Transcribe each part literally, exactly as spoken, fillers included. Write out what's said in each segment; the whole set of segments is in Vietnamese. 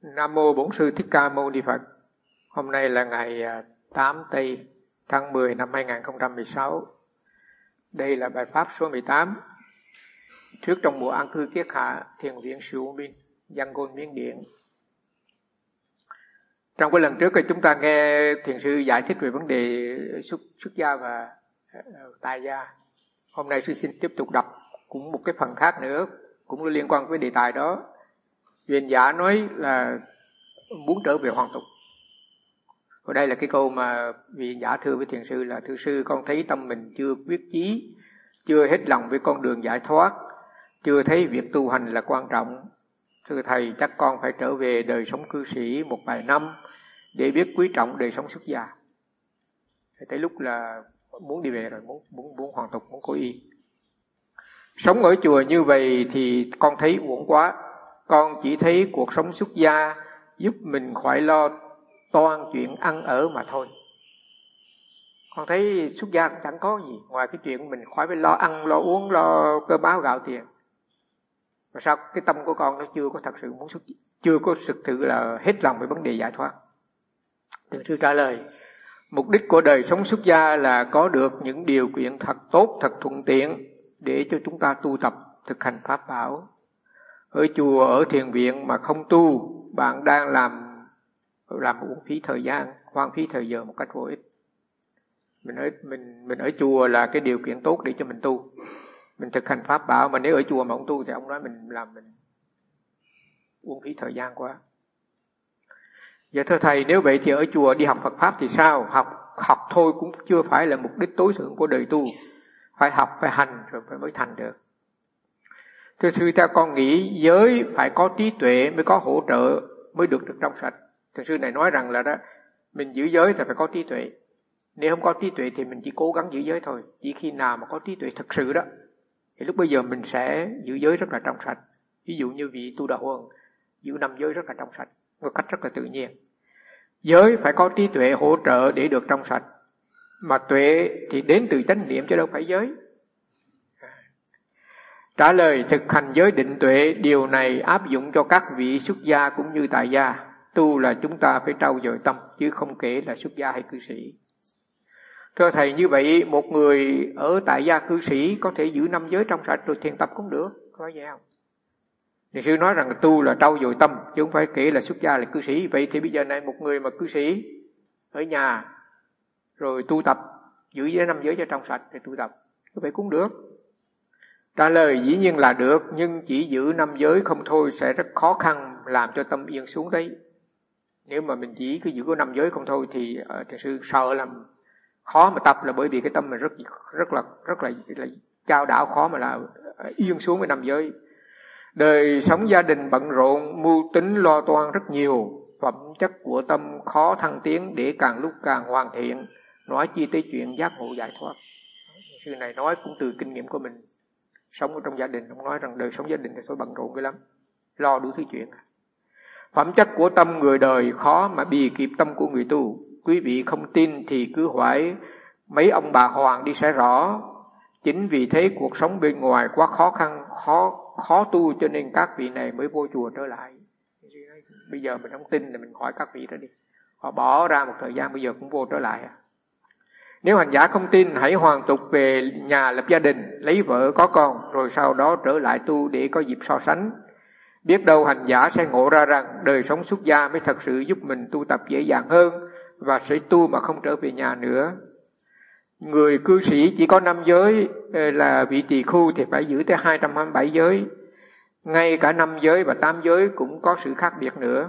Nam mô Bổn Sư Thích Ca Mâu Ni Phật. Hôm nay là ngày tám tây tháng mười năm hai nghìn không trăm mười sáu. Đây là bài pháp số mười tám. Trước trong mùa an cư kiết hạ, Thiền viện Sư U Minh, Yangon, Miến Điện. Trong cái lần trước thì chúng ta nghe thiền sư giải thích về vấn đề xuất, xuất gia và uh, tại gia. Hôm nay sư xin tiếp tục đọc cũng một cái phần khác nữa, cũng liên quan với đề tài đó. Duyên giả nói là muốn trở về hoàn tục. Ở đây là cái câu mà vị giả thưa với thiền sư là: thưa sư, con thấy tâm mình chưa quyết chí, chưa hết lòng với con đường giải thoát, chưa thấy việc tu hành là quan trọng. Thưa thầy, chắc con phải trở về đời sống cư sĩ một vài năm để biết quý trọng đời sống xuất gia. Tới lúc là muốn đi về rồi, muốn muốn muốn hoàn tục, muốn cố y. Sống ở chùa như vậy thì con thấy uổng quá. Con chỉ thấy cuộc sống xuất gia giúp mình khỏi lo toan chuyện ăn ở mà thôi. Con thấy xuất gia cũng chẳng có gì ngoài cái chuyện mình khỏi phải lo ăn, lo uống, lo cơm áo gạo tiền. Mà sao cái tâm của con nó chưa có thật sự muốn xuất, chưa có thực sự là hết lòng với vấn đề giải thoát? Thiền sư trả lời: mục đích của đời sống xuất gia là có được những điều kiện thật tốt, thật thuận tiện để cho chúng ta tu tập, thực hành pháp bảo. Ở chùa, ở thiền viện mà không tu, bạn đang làm làm uổng phí thời gian, hoang phí thời giờ một cách vô ích. Mình ở mình mình ở chùa là cái điều kiện tốt để cho mình tu, mình thực hành pháp bảo. Mà nếu ở chùa mà không tu thì ông nói mình làm mình uổng phí thời gian quá. Giờ thưa thầy, nếu vậy thì ở chùa đi học Phật pháp thì sao? Học học thôi cũng chưa phải là mục đích tối thượng của đời tu. Phải học, phải hành rồi phải mới thành được. Thưa sư, theo con nghĩ giới phải có trí tuệ mới có hỗ trợ mới được được trong sạch. Thưa sư này nói rằng là đó, mình giữ giới thì phải có trí tuệ. Nếu không có trí tuệ thì mình chỉ cố gắng giữ giới thôi. Chỉ khi nào mà có trí tuệ thực sự đó, thì lúc bây giờ mình sẽ giữ giới rất là trong sạch. Ví dụ như vị Tu Đà Huân giữ năm giới rất là trong sạch, một cách rất là tự nhiên. Giới phải có trí tuệ hỗ trợ để được trong sạch. Mà tuệ thì đến từ chánh niệm chứ đâu phải giới. Trả lời: thực hành giới định tuệ, điều này áp dụng cho các vị xuất gia cũng như tại gia. Tu là chúng ta phải trau dồi tâm, chứ không kể là xuất gia hay cư sĩ. Thưa thầy, như vậy một người ở tại gia cư sĩ có thể giữ năm giới trong sạch rồi thiền tập cũng được, có vậy không? Thiền sư nói rằng là tu là trau dồi tâm, chứ không phải kể là xuất gia là cư sĩ. Vậy thì bây giờ này một người mà cư sĩ ở nhà rồi tu tập, giữ giới năm giới cho trong sạch thì tu tập, như vậy cũng được. Trả lời: dĩ nhiên là được, nhưng chỉ giữ năm giới không thôi sẽ rất khó khăn làm cho tâm yên xuống đấy. Nếu mà mình chỉ cứ giữ có năm giới không thôi thì uh, thiền sư sợ làm khó mà tập, là bởi vì cái tâm mình rất rất là rất là, là chao đảo, khó mà là uh, yên xuống với năm giới. Đời sống gia đình bận rộn, mưu tính lo toan rất nhiều, phẩm chất của tâm khó thăng tiến để càng lúc càng hoàn thiện, nói chi tới chuyện giác ngộ giải thoát. Thiền sư này nói cũng từ kinh nghiệm của mình. Sống ở trong gia đình, ông nói rằng đời sống gia đình thì tôi bận rộn cái lắm, lo đủ thứ chuyện. Phẩm chất của tâm người đời khó mà bì kịp tâm của người tu. Quý vị không tin thì cứ hỏi mấy ông bà Hoàng đi sẽ rõ. Chính vì thế cuộc sống bên ngoài quá khó khăn, khó khó tu, cho nên các vị này mới vô chùa trở lại. Bây giờ mình không tin thì mình hỏi các vị đó đi. Họ bỏ ra một thời gian bây giờ cũng vô trở lại. Nếu hành giả không tin, hãy hoàn tục về nhà lập gia đình, lấy vợ có con, rồi sau đó trở lại tu để có dịp so sánh. Biết đâu hành giả sẽ ngộ ra rằng đời sống xuất gia mới thật sự giúp mình tu tập dễ dàng hơn, và sẽ tu mà không trở về nhà nữa. Người cư sĩ chỉ có năm giới là vị tỳ khưu thì phải giữ tới hai trăm hai mươi bảy giới. Ngay cả năm giới và tám giới cũng có sự khác biệt nữa.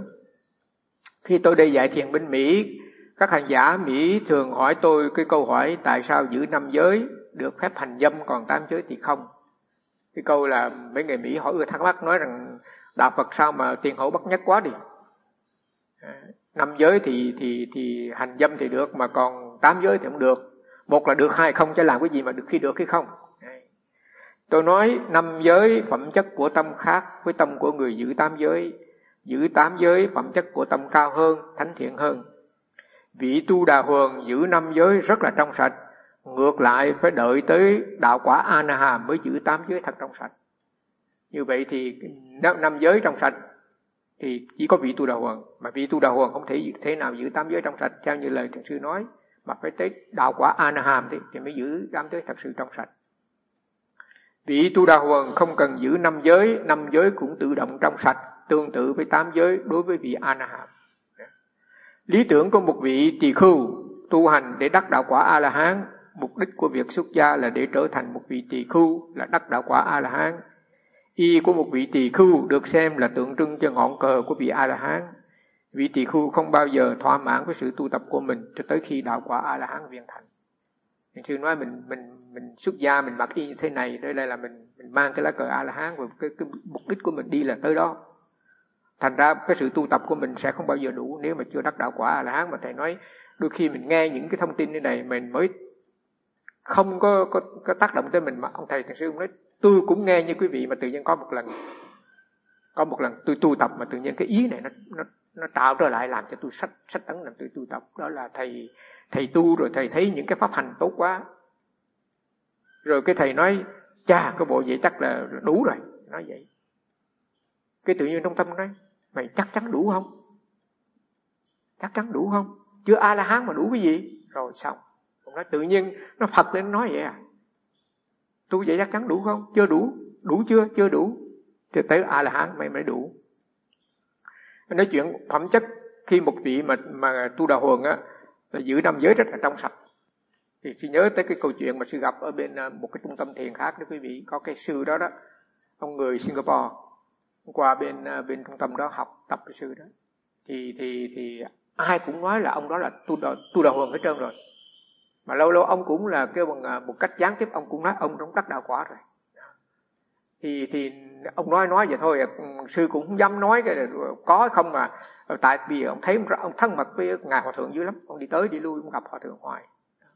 Khi tôi đi dạy thiền bên Mỹ, các hành giả Mỹ thường hỏi tôi cái câu hỏi: tại sao giữ năm giới được phép hành dâm còn tám giới thì không? Cái câu là mấy người Mỹ hỏi ưa thắc mắc, nói rằng đạo Phật sao mà tiền hậu bất nhất quá đi. Năm giới thì thì thì hành dâm thì được, mà còn tám giới thì không được. Một là được, hai không, chứ làm cái gì mà được khi được khi không. Tôi nói năm giới phẩm chất của tâm khác với tâm của người giữ tám giới. Giữ tám giới phẩm chất của tâm cao hơn, thánh thiện hơn. Vị Tu Đà Huân giữ năm giới rất là trong sạch, ngược lại phải đợi tới đạo quả A-na-hàm mới giữ tám giới thật trong sạch. Như vậy thì năm giới trong sạch thì chỉ có vị tu đà hoàng. Mà vị tu đà hoàng không thể thế nào giữ tám giới trong sạch theo như lời thiền sư nói, mà phải tới đạo quả A-na-hàm thì, thì mới giữ tám giới thật sự trong sạch. Vị tu đà hoàng không cần giữ năm giới, năm giới cũng tự động trong sạch, tương tự với tám giới đối với vị A-na-hàm. Lý tưởng của một vị tỳ khưu tu hành để đắc đạo quả A-la-hán, mục đích của việc xuất gia là để trở thành một vị tỳ khưu là đắc đạo quả A-la-hán. Y của một vị tỳ khưu được xem là tượng trưng cho ngọn cờ của vị A-la-hán. Vị tỳ khưu không bao giờ thỏa mãn với sự tu tập của mình cho tới khi đạo quả A-la-hán viên thành. Thiền sư nói mình mình mình xuất gia mình mặc y như thế này, đây là mình mình mang cái lá cờ A-la-hán và cái, cái mục đích của mình đi là tới đó. Thành ra cái sự tu tập của mình sẽ không bao giờ đủ nếu mà chưa đắc đạo quả A-la-hán. Mà thầy nói đôi khi mình nghe những cái thông tin như này mình mới không có có, có tác động tới mình, mà ông thầy thiền sư ông nói tôi cũng nghe như quý vị, mà tự nhiên có một lần có một lần tôi tu tập mà tự nhiên cái ý này nó nó nó tạo trở lại làm cho tôi sách sách tấn làm tôi tu tập. Đó là thầy thầy tu rồi thầy thấy những cái pháp hành tốt quá, rồi cái thầy nói chà cái bộ vậy chắc là đủ rồi, nói vậy. Cái tự nhiên trong tâm nói mày chắc chắn đủ không? Chắc chắn đủ không? Chưa A-la-hán mà đủ cái gì? Rồi xong. Ông nói tự nhiên nó Phật lên nói vậy à? Tu vậy chắc chắn đủ không? Chưa đủ. Đủ chưa? Chưa đủ. Thì tới A-la-hán mày mới đủ. Nói chuyện phẩm chất khi một vị mà mà tu đà hoàng á là giữ năm giới rất là trong sạch. Thì sư nhớ tới cái câu chuyện mà sư gặp ở bên một cái trung tâm thiền khác đó quý vị, có cái sư đó đó, ông người Singapore qua bên bên trung tâm đó học tập với sư đó. Thì thì thì ai cũng nói là ông đó là tu đà, tu đà hoàng hết trơn rồi. Mà lâu lâu ông cũng là kêu bằng một cách gián tiếp ông cũng nói ông cũng đắc đạo quả rồi. Thì thì ông nói nói vậy thôi, sư cũng không dám nói cái có không mà, tại vì ông thấy ông thân mật với ngài hòa thượng dữ lắm, ông đi tới đi lui ông gặp hòa thượng hoài.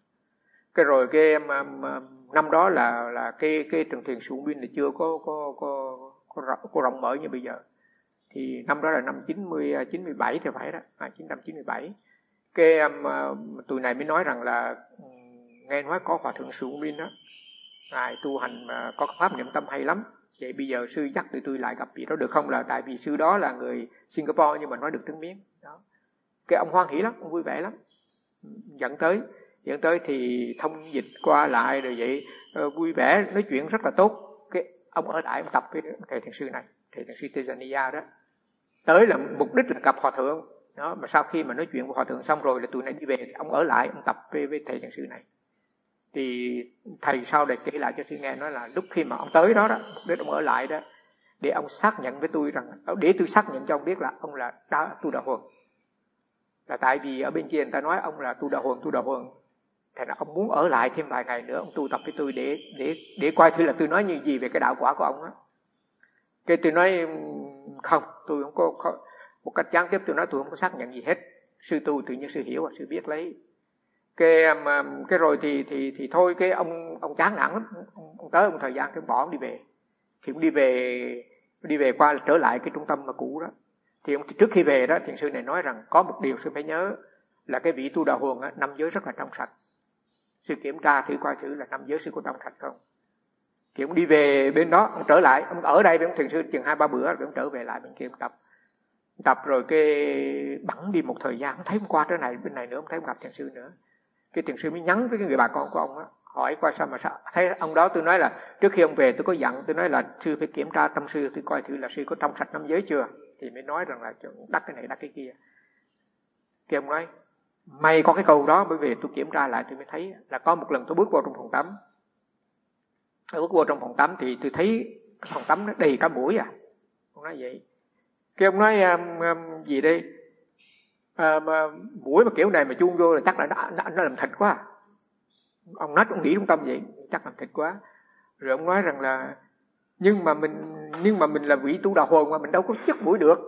Cái rồi cái mà, mà, năm đó là là cái cái trường thiền Suông Biên là chưa có có có có, có, có rộng mở như bây giờ. Thì năm đó là năm chín mươi chín mươi bảy thì phải đó, à, chín trăm chín mươi bảy. Cái um, tụi này mới nói rằng là nghe nói có hòa thượng Suông Biên đó, ngài tu hành mà có pháp niệm tâm hay lắm. Vậy bây giờ sư dắt tụi tôi lại gặp vị đó được không? Là tại vì sư đó là người Singapore nhưng mà nói được tiếng Miến đó. Cái ông hoan hỉ lắm, ông vui vẻ lắm, dẫn tới dẫn tới thì thông dịch qua lại rồi vậy, uh, vui vẻ nói chuyện rất là tốt. Cái ông ở lại ông tập với thầy thiền sư này, thầy thiền sư Tejaniya đó, tới là mục đích là gặp hòa thượng đó. Mà sau khi mà nói chuyện với hòa thượng xong rồi là tụi này đi về, thì ông ở lại ông tập với, với thầy thiền sư này. Thì thầy sau này kể lại cho sư nghe, nói là lúc khi mà ông tới đó đó, mục đích ông ở lại đó để ông xác nhận với tôi rằng, để tôi xác nhận cho ông biết là ông là đã tu đà hoàng. Là tại vì ở bên kia người ta nói ông là tu đà hoàng, tu đà hoàng. Thế là ông muốn ở lại thêm vài ngày nữa, ông tu tập với tôi để để để coi thử là tôi nói như gì về cái đạo quả của ông á. Cái tôi nói không, tôi không có, có một cách gián tiếp tôi nói tôi không có xác nhận gì hết. Sư tu tự nhiên sư hiểu và sư biết lấy. Cái mà cái rồi thì thì thì thôi cái ông ông chán nản lắm, ông, ông tới một thời gian cái bỏ ông đi về. Thì ông đi về đi về qua trở lại cái trung tâm mà cũ đó. Thì ông trước khi về đó thiền sư này nói rằng có một điều sư phải nhớ là cái vị tu đà hoàng á, năm giới rất là trong sạch. Sư kiểm tra thử coi thử là năm giới sư có trong sạch không. Thì ông đi về bên đó, ông trở lại, ông ở đây với ông thiền sư chừng hai ba bữa rồi ông trở về lại bên kia ông tập. Tập rồi cái bẵng đi một thời gian, ông thấy ông qua trở này bên này nữa, ông thấy ông gặp thiền sư nữa. Cái thiền sư mới nhắn với cái người bà con của ông á, hỏi qua sao mà sao thấy ông đó. Tôi nói là trước khi ông về tôi có dặn, tôi nói là sư phải kiểm tra tâm sư, tôi coi thử là sư có trong sạch năm giới chưa. Thì mới nói rằng là đắc cái này đắc cái kia. Cái ông nói may có cái câu đó, bởi vì tôi kiểm tra lại tôi mới thấy là có một lần tôi bước vào trong phòng tắm, tôi bước vào trong phòng tắm thì tôi thấy cái phòng tắm nó đầy cả muỗi à. Ông nói vậy. Cái ông nói um, um, gì đây? À, mà muỗi mà kiểu này mà chuông vô là chắc là nó, nó, nó làm thịt quá. Ông nói ông nghĩ trong tâm vậy, chắc làm thịt quá. Rồi ông nói rằng là nhưng mà mình nhưng mà mình là vị tu đà hoàng mà mình đâu có dứt muỗi được.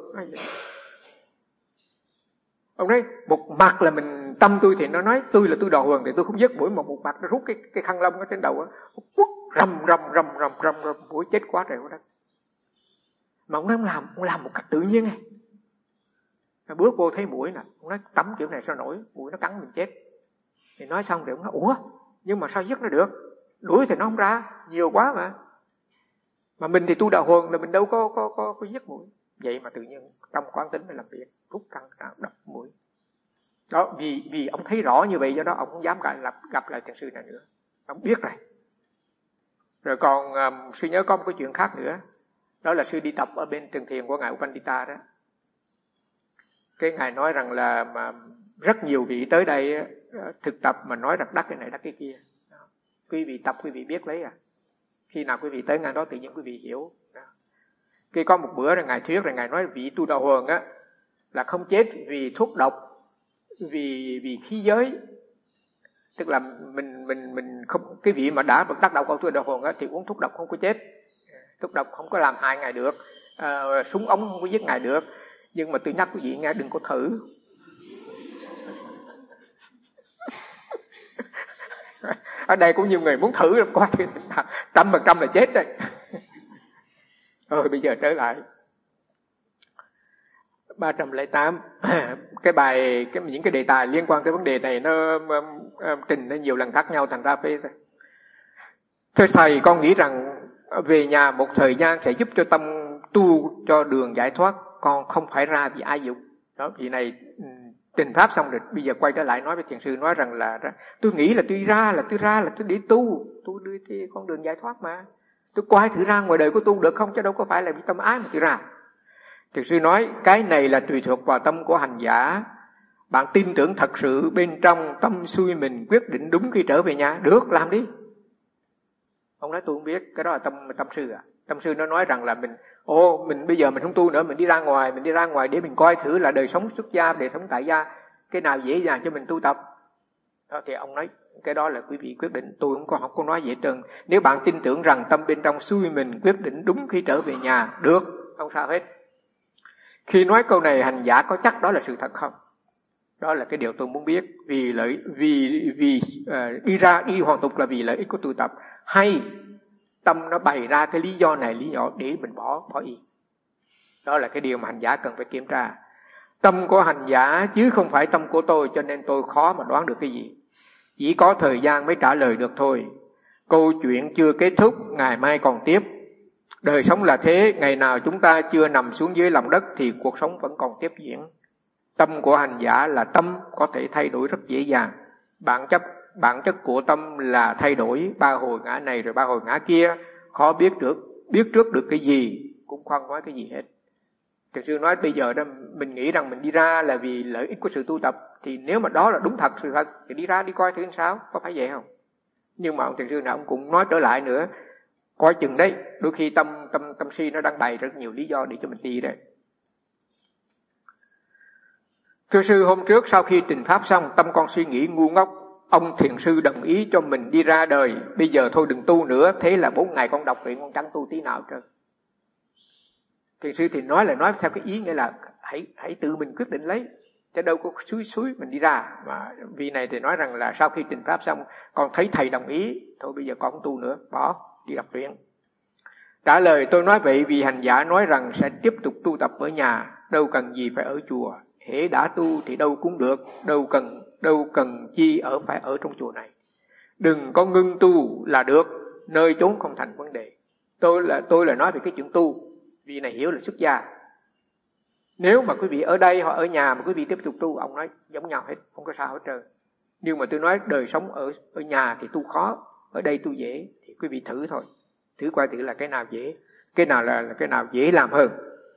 Ông nói một mặt là mình tâm tôi thì nó nói tôi là tu đà hoàng thì tôi không dứt muỗi, mà một mặt nó rút cái cái khăn lông ở trên đầu á, quất rầm rầm rầm rầm rầm rầm muỗi chết quá trời quá đất. Mà ông nói ông làm ông làm một cách tự nhiên này. Bước vô thấy muỗi nè, ông nói tắm kiểu này sao nổi, muỗi nó cắn mình chết. Thì nói xong rồi ông nói ủa nhưng mà sao dứt nó được, đuổi thì nó không ra, nhiều quá mà. Mà mình thì tu đà hoàng là mình đâu có có có, có dứt muỗi. Vậy mà tự nhiên trong quán tính mới làm việc, rút căng ra đập mũi. Đó, vì vì ông thấy rõ như vậy, do đó ông không dám gặp, gặp, gặp lại thiền sư này nữa. Ông biết rồi. Rồi còn um, sư nhớ có một cái chuyện khác nữa. Đó là sư đi tập ở bên trường thiền của ngài Upandita đó. Cái ngài nói rằng là mà rất nhiều vị tới đây thực tập mà nói rằng đắc cái này đắc cái kia. Đó. Quý vị tập quý vị biết lấy à. Khi nào quý vị tới ngài đó tự nhiên quý vị hiểu. Đó. Khi có một bữa rồi ngài thuyết rồi ngài nói vị Tu Đà Hoàng á là không chết vì thuốc độc, vì vì khí giới. Tức là mình mình mình không, cái vị mà đã tác động vào Tu Đà Hoàng á thì uống thuốc độc không có chết. Thuốc độc không có làm hại ngài được, à, súng ống không có giết ngài được. Nhưng mà tôi nhắc quý vị nghe, đừng có thử. Ở đây cũng nhiều người muốn thử coi thì trăm phần trăm là chết đấy. Rồi bây giờ trở lại ba trăm lẻ tám. Cái bài cái những cái đề tài liên quan tới vấn đề này nó um, trình nó nhiều lần khác nhau, thành ra phải. Thưa thầy, con nghĩ rằng về nhà một thời gian sẽ giúp cho tâm tu cho đường giải thoát, con không phải ra vì ai dục. Đó, vị này trình pháp xong rồi bây giờ quay trở lại nói với thiền sư, nói rằng là tôi nghĩ là tôi ra là tôi ra là tôi để tu, tôi đi thì con đường giải thoát mà. Tôi quay thử ra ngoài đời của tu được không, chứ đâu có phải là vì tâm ái mà tôi ra. Thiền sư nói cái này là tùy thuộc vào tâm của hành giả. Bạn tin tưởng thật sự bên trong tâm xuôi mình quyết định đúng khi trở về nhà, được làm đi. Ông nói tôi không biết, cái đó là tâm tâm sư à. Tâm sư nó nói rằng là mình, ô mình bây giờ mình không tu nữa, mình đi ra ngoài, mình đi ra ngoài để mình coi thử là đời sống xuất gia, đời sống tại gia, cái nào dễ dàng cho mình tu tập. Đó, thì ông nói cái đó là quý vị quyết định, tôi không có không có nói dễ trơn. Nếu bạn tin tưởng rằng tâm bên trong xuôi mình quyết định đúng khi trở về nhà, được, không sao hết. Khi nói câu này hành giả có chắc đó là sự thật không? Đó là cái điều tôi muốn biết. Vì lợi vì vì uh, đi ra đi hoàn tục là vì lợi ích của tu tập, hay tâm nó bày ra cái lý do này lý do để mình bỏ bỏ ý. Đó là cái điều mà hành giả cần phải kiểm tra. Tâm của hành giả chứ không phải tâm của tôi, cho nên tôi khó mà đoán được cái gì. Chỉ có thời gian mới trả lời được thôi. Câu chuyện chưa kết thúc, ngày mai còn tiếp. Đời sống là thế, ngày nào chúng ta chưa nằm xuống dưới lòng đất thì cuộc sống vẫn còn tiếp diễn. Tâm của hành giả là tâm có thể thay đổi rất dễ dàng. Bản chất bản chất của tâm là thay đổi, ba hồi ngã này rồi ba hồi ngã kia, khó biết được biết trước được cái gì, cũng không nói cái gì hết. Thiền sư nói bây giờ đó mình nghĩ rằng mình đi ra là vì lợi ích của sự tu tập, thì nếu mà đó là đúng thật sự thật thì đi ra đi coi thử sao, có phải vậy không? Nhưng mà ông thiền sư nào ông cũng nói trở lại nữa, coi chừng đấy, đôi khi tâm tâm tâm si nó đang bày rất nhiều lý do để cho mình đi đấy. Thưa sư, hôm trước sau khi trình pháp xong, tâm con suy nghĩ ngu ngốc. Ông thiền sư đồng ý cho mình đi ra đời, bây giờ thôi đừng tu nữa. Thế là bốn ngày con đọc truyện con chẳng tu tí nào trơn. Thiền sư thì nói là nói theo cái ý nghĩa là hãy hãy tự mình quyết định lấy, chứ đâu có suối suối mình đi ra. Mà vị này thì nói rằng là sau khi trình pháp xong, con thấy thầy đồng ý, thôi bây giờ con không tu nữa, bỏ đi đọc truyện. Trả lời tôi nói vậy vì hành giả nói rằng sẽ tiếp tục tu tập ở nhà, đâu cần gì phải ở chùa. Hễ đã tu thì đâu cũng được, đâu cần đâu cần chi ở phải ở trong chùa này. Đừng có ngưng tu là được, nơi chốn không thành vấn đề. Tôi là tôi là nói về cái chuyện tu, vì này hiểu là xuất gia. Nếu mà quý vị ở đây hoặc ở nhà mà quý vị tiếp tục tu, ông nói giống nhau hết, không có sao hết trơn. Nhưng mà tôi nói đời sống ở ở nhà thì tu khó, ở đây tu dễ, thì quý vị thử thôi, thử coi thử là cái nào dễ, cái nào là, là cái nào dễ làm hơn.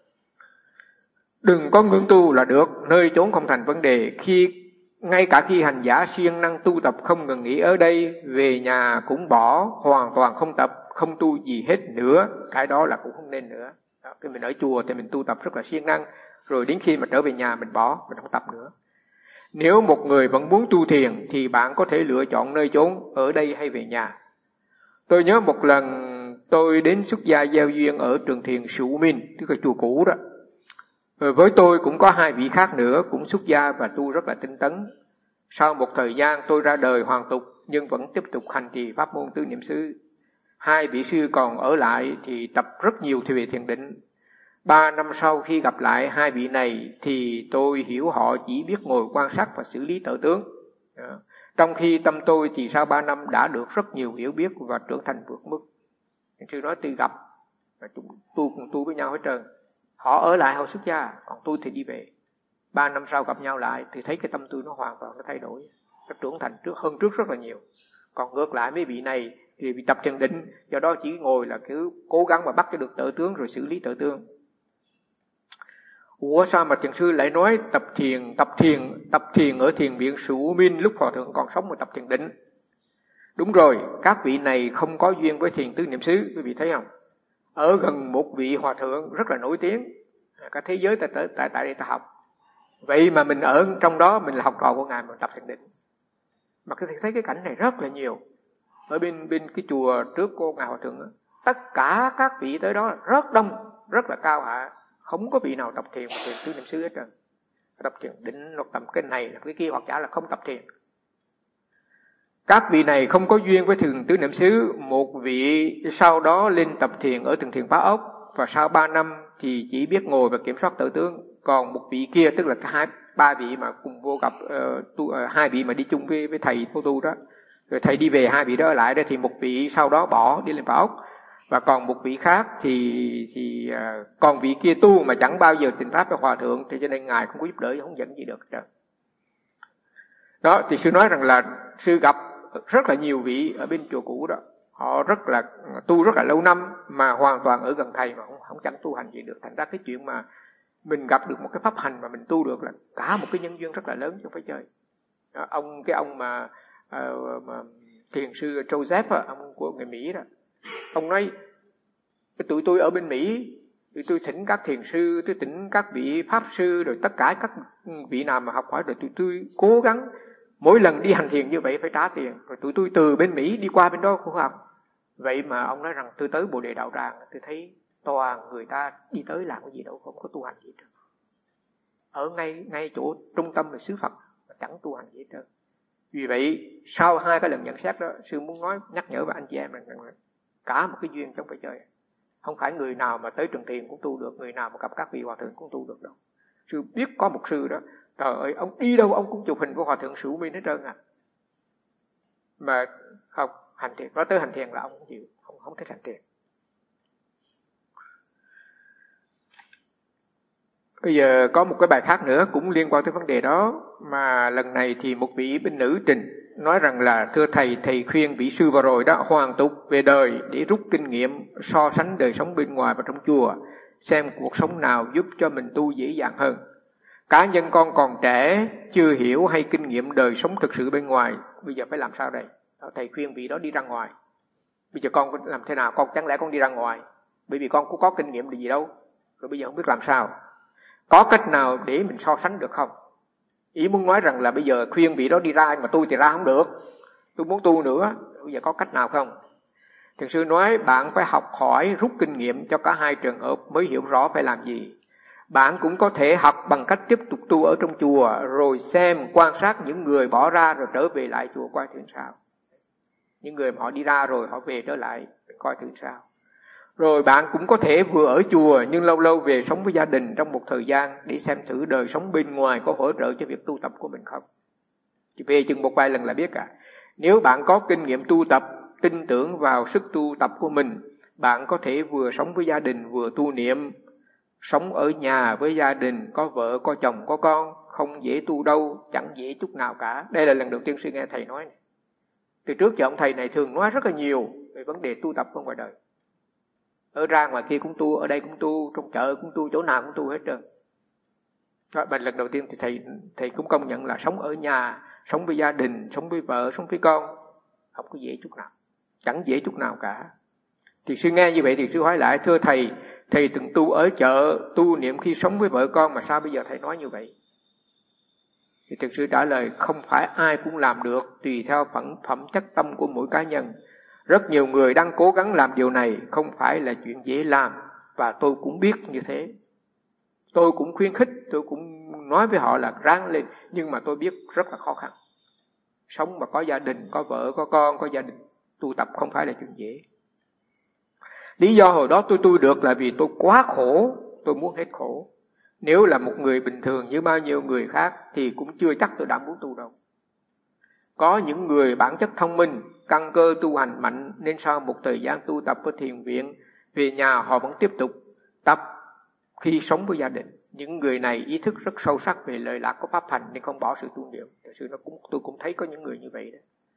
Đừng có ngưng tu là được, nơi chốn không thành vấn đề. Khi ngay cả khi hành giả siêng năng tu tập không ngừng nghỉ ở đây, về nhà cũng bỏ, hoàn toàn không tập, không tu gì hết nữa, cái đó là cũng không nên nữa. Đó, khi mình ở chùa thì mình tu tập rất là siêng năng, rồi đến khi mà trở về nhà mình bỏ, mình không tập nữa. Nếu một người vẫn muốn tu thiền thì bạn có thể lựa chọn nơi chốn ở đây hay về nhà. Tôi nhớ một lần tôi đến xuất gia giao duyên ở trường thiền Sụ Minh, tức là chùa cũ đó. Rồi với tôi cũng có hai vị khác nữa cũng xuất gia và tu rất là tinh tấn. Sau một thời gian tôi ra đời hoàn tục nhưng vẫn tiếp tục hành trì pháp môn tứ niệm xứ. Hai vị sư còn ở lại thì tập rất nhiều về thiền định. Ba năm sau khi gặp lại hai vị này thì tôi hiểu họ chỉ biết ngồi quan sát và xử lý tợ tướng. Trong khi tâm tôi thì sau ba năm đã được rất nhiều hiểu biết và trưởng thành vượt mức. Sư nói tôi gặp, tu cùng tu với nhau hết trơn. Họ ở lại họ xuất gia, còn tôi thì đi về. Ba năm sau gặp nhau lại thì thấy cái tâm tôi nó hoàn toàn nó thay đổi, nó trưởng thành trước hơn trước rất là nhiều. Còn ngược lại mấy vị này thì bị tập thiền định, do đó chỉ ngồi là cứ cố gắng mà bắt cho được tự tướng rồi xử lý tự tướng. Ủa sao mà thiền sư lại nói tập thiền, tập thiền, tập thiền ở thiền viện Sự U Minh lúc hòa thượng còn sống mà tập thiền định? Đúng rồi, các vị này không có duyên với thiền tứ niệm xứ, quý vị thấy không? Ở gần một vị hòa thượng rất là nổi tiếng, cả thế giới tại tại tại đây ta học. Vậy mà mình ở trong đó, mình là học trò của ngài, mình tập thiền định. Mà cứ thấy cái cảnh này rất là nhiều. Ở bên bên cái chùa trước cô ngài hòa thượng đó, tất cả các vị tới đó rất đông, rất là cao hạ, không có vị nào tập thiền và thiền tứ niệm xứ hết trơn. Tập thiền định hoặc tập cái này cái kia, hoặc giả là không tập thiền. Các vị này không có duyên với thiền tứ niệm xứ. Một vị sau đó lên tập thiền ở Tường Thiền Phá Ốc, và sau ba năm thì chỉ biết ngồi và kiểm soát tự tướng. Còn một vị kia, tức là hai ba vị mà cùng vô gặp uh, tu, uh, hai vị mà đi chung với với thầy Tô Tu đó, rồi thầy đi về, hai vị đó ở lại đó, thì một vị sau đó bỏ đi lên Phá Ốc, và còn một vị khác thì thì uh, còn vị kia tu mà chẳng bao giờ tình pháp với hòa thượng, thì cho nên ngài không có giúp đỡ, không dẫn gì được hết. Đó thì sư nói rằng là sư gặp rất là nhiều vị ở bên chùa cũ đó, họ rất là tu rất là lâu năm mà hoàn toàn ở gần thầy mà không, không chẳng tu hành gì được. Thành ra cái chuyện mà mình gặp được một cái pháp hành mà mình tu được là cả một cái nhân duyên rất là lớn, chứ không phải chơi. Đó, ông cái ông mà, uh, mà thiền sư Joseph, ông của người Mỹ đó, ông nói cái tụi tôi ở bên Mỹ, tụi tôi thỉnh các thiền sư, tôi thỉnh các vị pháp sư, rồi tất cả các vị nào mà học hỏi, rồi tụi tôi cố gắng mỗi lần đi hành thiền như vậy phải trả tiền, rồi tụi tôi từ bên Mỹ đi qua bên đó cũng học. Vậy mà ông nói rằng tôi tới Bồ Đề Đạo Tràng, tôi thấy toàn người ta đi tới làm cái gì đâu, không có tu hành gì hết. Ở ngay ngay chỗ trung tâm là xứ Phật mà chẳng tu hành gì hết trơn. Vì vậy sau hai cái lần nhận xét đó, sư muốn nói nhắc nhở với anh chị em rằng cả một cái duyên chứ không phải chơi. Không phải người nào mà tới Trường Thiền cũng tu được, người nào mà gặp các vị hòa thượng cũng tu được đâu. Sư biết có một sư đó, trời ơi, ông đi đâu ông cũng chụp hình của hòa thượng Sự U Minh hết trơn à. Mà không hành thiền, nói tới hành thiền là ông không chịu, không không thích hành thiền. Bây giờ có một cái bài khác nữa cũng liên quan tới vấn đề đó, mà lần này thì một vị bên nữ trình nói rằng là thưa thầy, thầy khuyên vị sư vừa rồi đó hoàn tục về đời để rút kinh nghiệm so sánh đời sống bên ngoài và trong chùa, xem cuộc sống nào giúp cho mình tu dễ dàng hơn. Cá nhân con còn trẻ, chưa hiểu hay kinh nghiệm đời sống thực sự bên ngoài, bây giờ phải làm sao đây? Thầy khuyên vị đó đi ra ngoài. Bây giờ con làm thế nào? Con chẳng lẽ con đi ra ngoài? Bởi vì con cũng có kinh nghiệm gì đâu, rồi bây giờ không biết làm sao. Có cách nào để mình so sánh được không? Ý muốn nói rằng là bây giờ khuyên vị đó đi ra, mà tôi thì ra không được, tôi muốn tu nữa, bây giờ có cách nào không? Thiền sư nói bạn phải học hỏi rút kinh nghiệm cho cả hai trường hợp mới hiểu rõ phải làm gì. Bạn cũng có thể học bằng cách tiếp tục tu ở trong chùa, rồi xem, quan sát những người bỏ ra rồi trở về lại chùa coi thử sao. Những người mà họ đi ra rồi họ về trở lại, coi thử sao. Rồi bạn cũng có thể vừa ở chùa nhưng lâu lâu về sống với gia đình trong một thời gian để xem thử đời sống bên ngoài có hỗ trợ cho việc tu tập của mình không. Chỉ về chừng một vài lần là biết cả. Nếu bạn có kinh nghiệm tu tập, tin tưởng vào sức tu tập của mình, bạn có thể vừa sống với gia đình vừa tu niệm. Sống ở nhà với gia đình, có vợ, có chồng, có con, không dễ tu đâu, chẳng dễ chút nào cả. Đây là lần đầu tiên sư nghe thầy nói này. Từ trước giờ ông thầy này thường nói rất là nhiều về vấn đề tu tập ở ngoài đời. Ở ra ngoài kia cũng tu, ở đây cũng tu, trong chợ cũng tu, chỗ nào cũng tu hết trơn. Và lần đầu tiên thì thầy thầy cũng công nhận là sống ở nhà, sống với gia đình, sống với vợ, sống với con, không có dễ chút nào, chẳng dễ chút nào cả. Thì sư nghe như vậy thì sư hỏi lại, thưa thầy, thầy từng tu ở chợ, tu niệm khi sống với vợ con, mà sao bây giờ thầy nói như vậy? Thì thực sự trả lời, không phải ai cũng làm được, tùy theo phẩm, phẩm chất tâm của mỗi cá nhân. Rất nhiều người đang cố gắng làm điều này, không phải là chuyện dễ làm, và tôi cũng biết như thế. Tôi cũng khuyến khích, tôi cũng nói với họ là ráng lên, nhưng mà tôi biết rất là khó khăn. Sống mà có gia đình, có vợ, có con, có gia đình, tu tập không phải là chuyện dễ. Lý do hồi đó tôi tu được là vì tôi quá khổ, tôi muốn hết khổ. Nếu là một người bình thường như bao nhiêu người khác thì cũng chưa chắc tôi đã muốn tu đâu. Có những người bản chất thông minh, căn cơ tu hành mạnh, nên sau một thời gian tu tập ở thiền viện, về nhà họ vẫn tiếp tục tập khi sống với gia đình. Những người này ý thức rất sâu sắc về lời lạc của pháp hành nên không bỏ sự tu niệm. Thật sự nó cũng tôi cũng thấy có những người như vậy đó.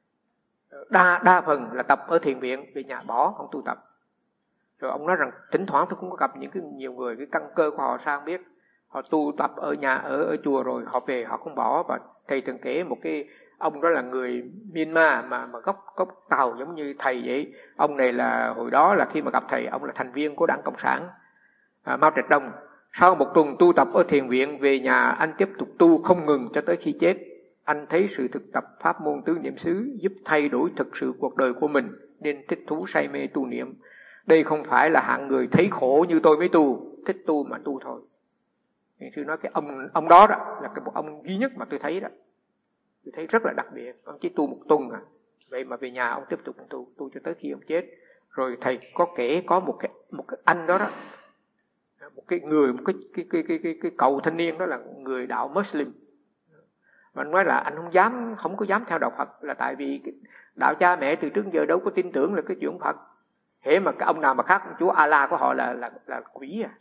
Đa đa phần là tập ở thiền viện, về nhà bỏ không tu tập. Rồi ông nói rằng thỉnh thoảng tôi cũng có gặp những cái nhiều người cái căn cơ của họ sao không biết, họ tu tập ở nhà ở ở chùa rồi họ về họ không bỏ. Và thầy từng kể một cái ông đó là người Myanmar mà mà gốc gốc Tàu giống như thầy vậy. Ông này là hồi đó là khi mà gặp thầy, ông là thành viên của Đảng Cộng sản à, Mao Trạch Đông. Sau một tuần tu tập ở thiền viện, về nhà anh tiếp tục tu không ngừng cho tới khi chết. Anh thấy sự thực tập pháp môn tứ niệm xứ giúp thay đổi thực sự cuộc đời của mình, nên thích thú say mê tu niệm. Đây không phải là hạng người thấy khổ như tôi mới tu, thích tu mà tu thôi. Thì sư nói cái ông ông đó đó là cái một ông duy nhất mà tôi thấy đó. Tôi thấy rất là đặc biệt. Ông chỉ tu một tuần à, vậy mà về nhà ông tiếp tục tu, tu cho tới khi ông chết. Rồi thầy có kể có một cái một cái anh đó đó, một cái người một cái cái cái cái cái, cái cậu thanh niên đó là người đạo Muslim. Mà anh nói là anh không dám không có dám theo đạo Phật là tại vì cái đạo cha mẹ từ trước giờ đâu có tin tưởng là cái chuyện Phật. Hễ mà cái ông nào mà khác Chúa Allah của họ là là là quỷ à.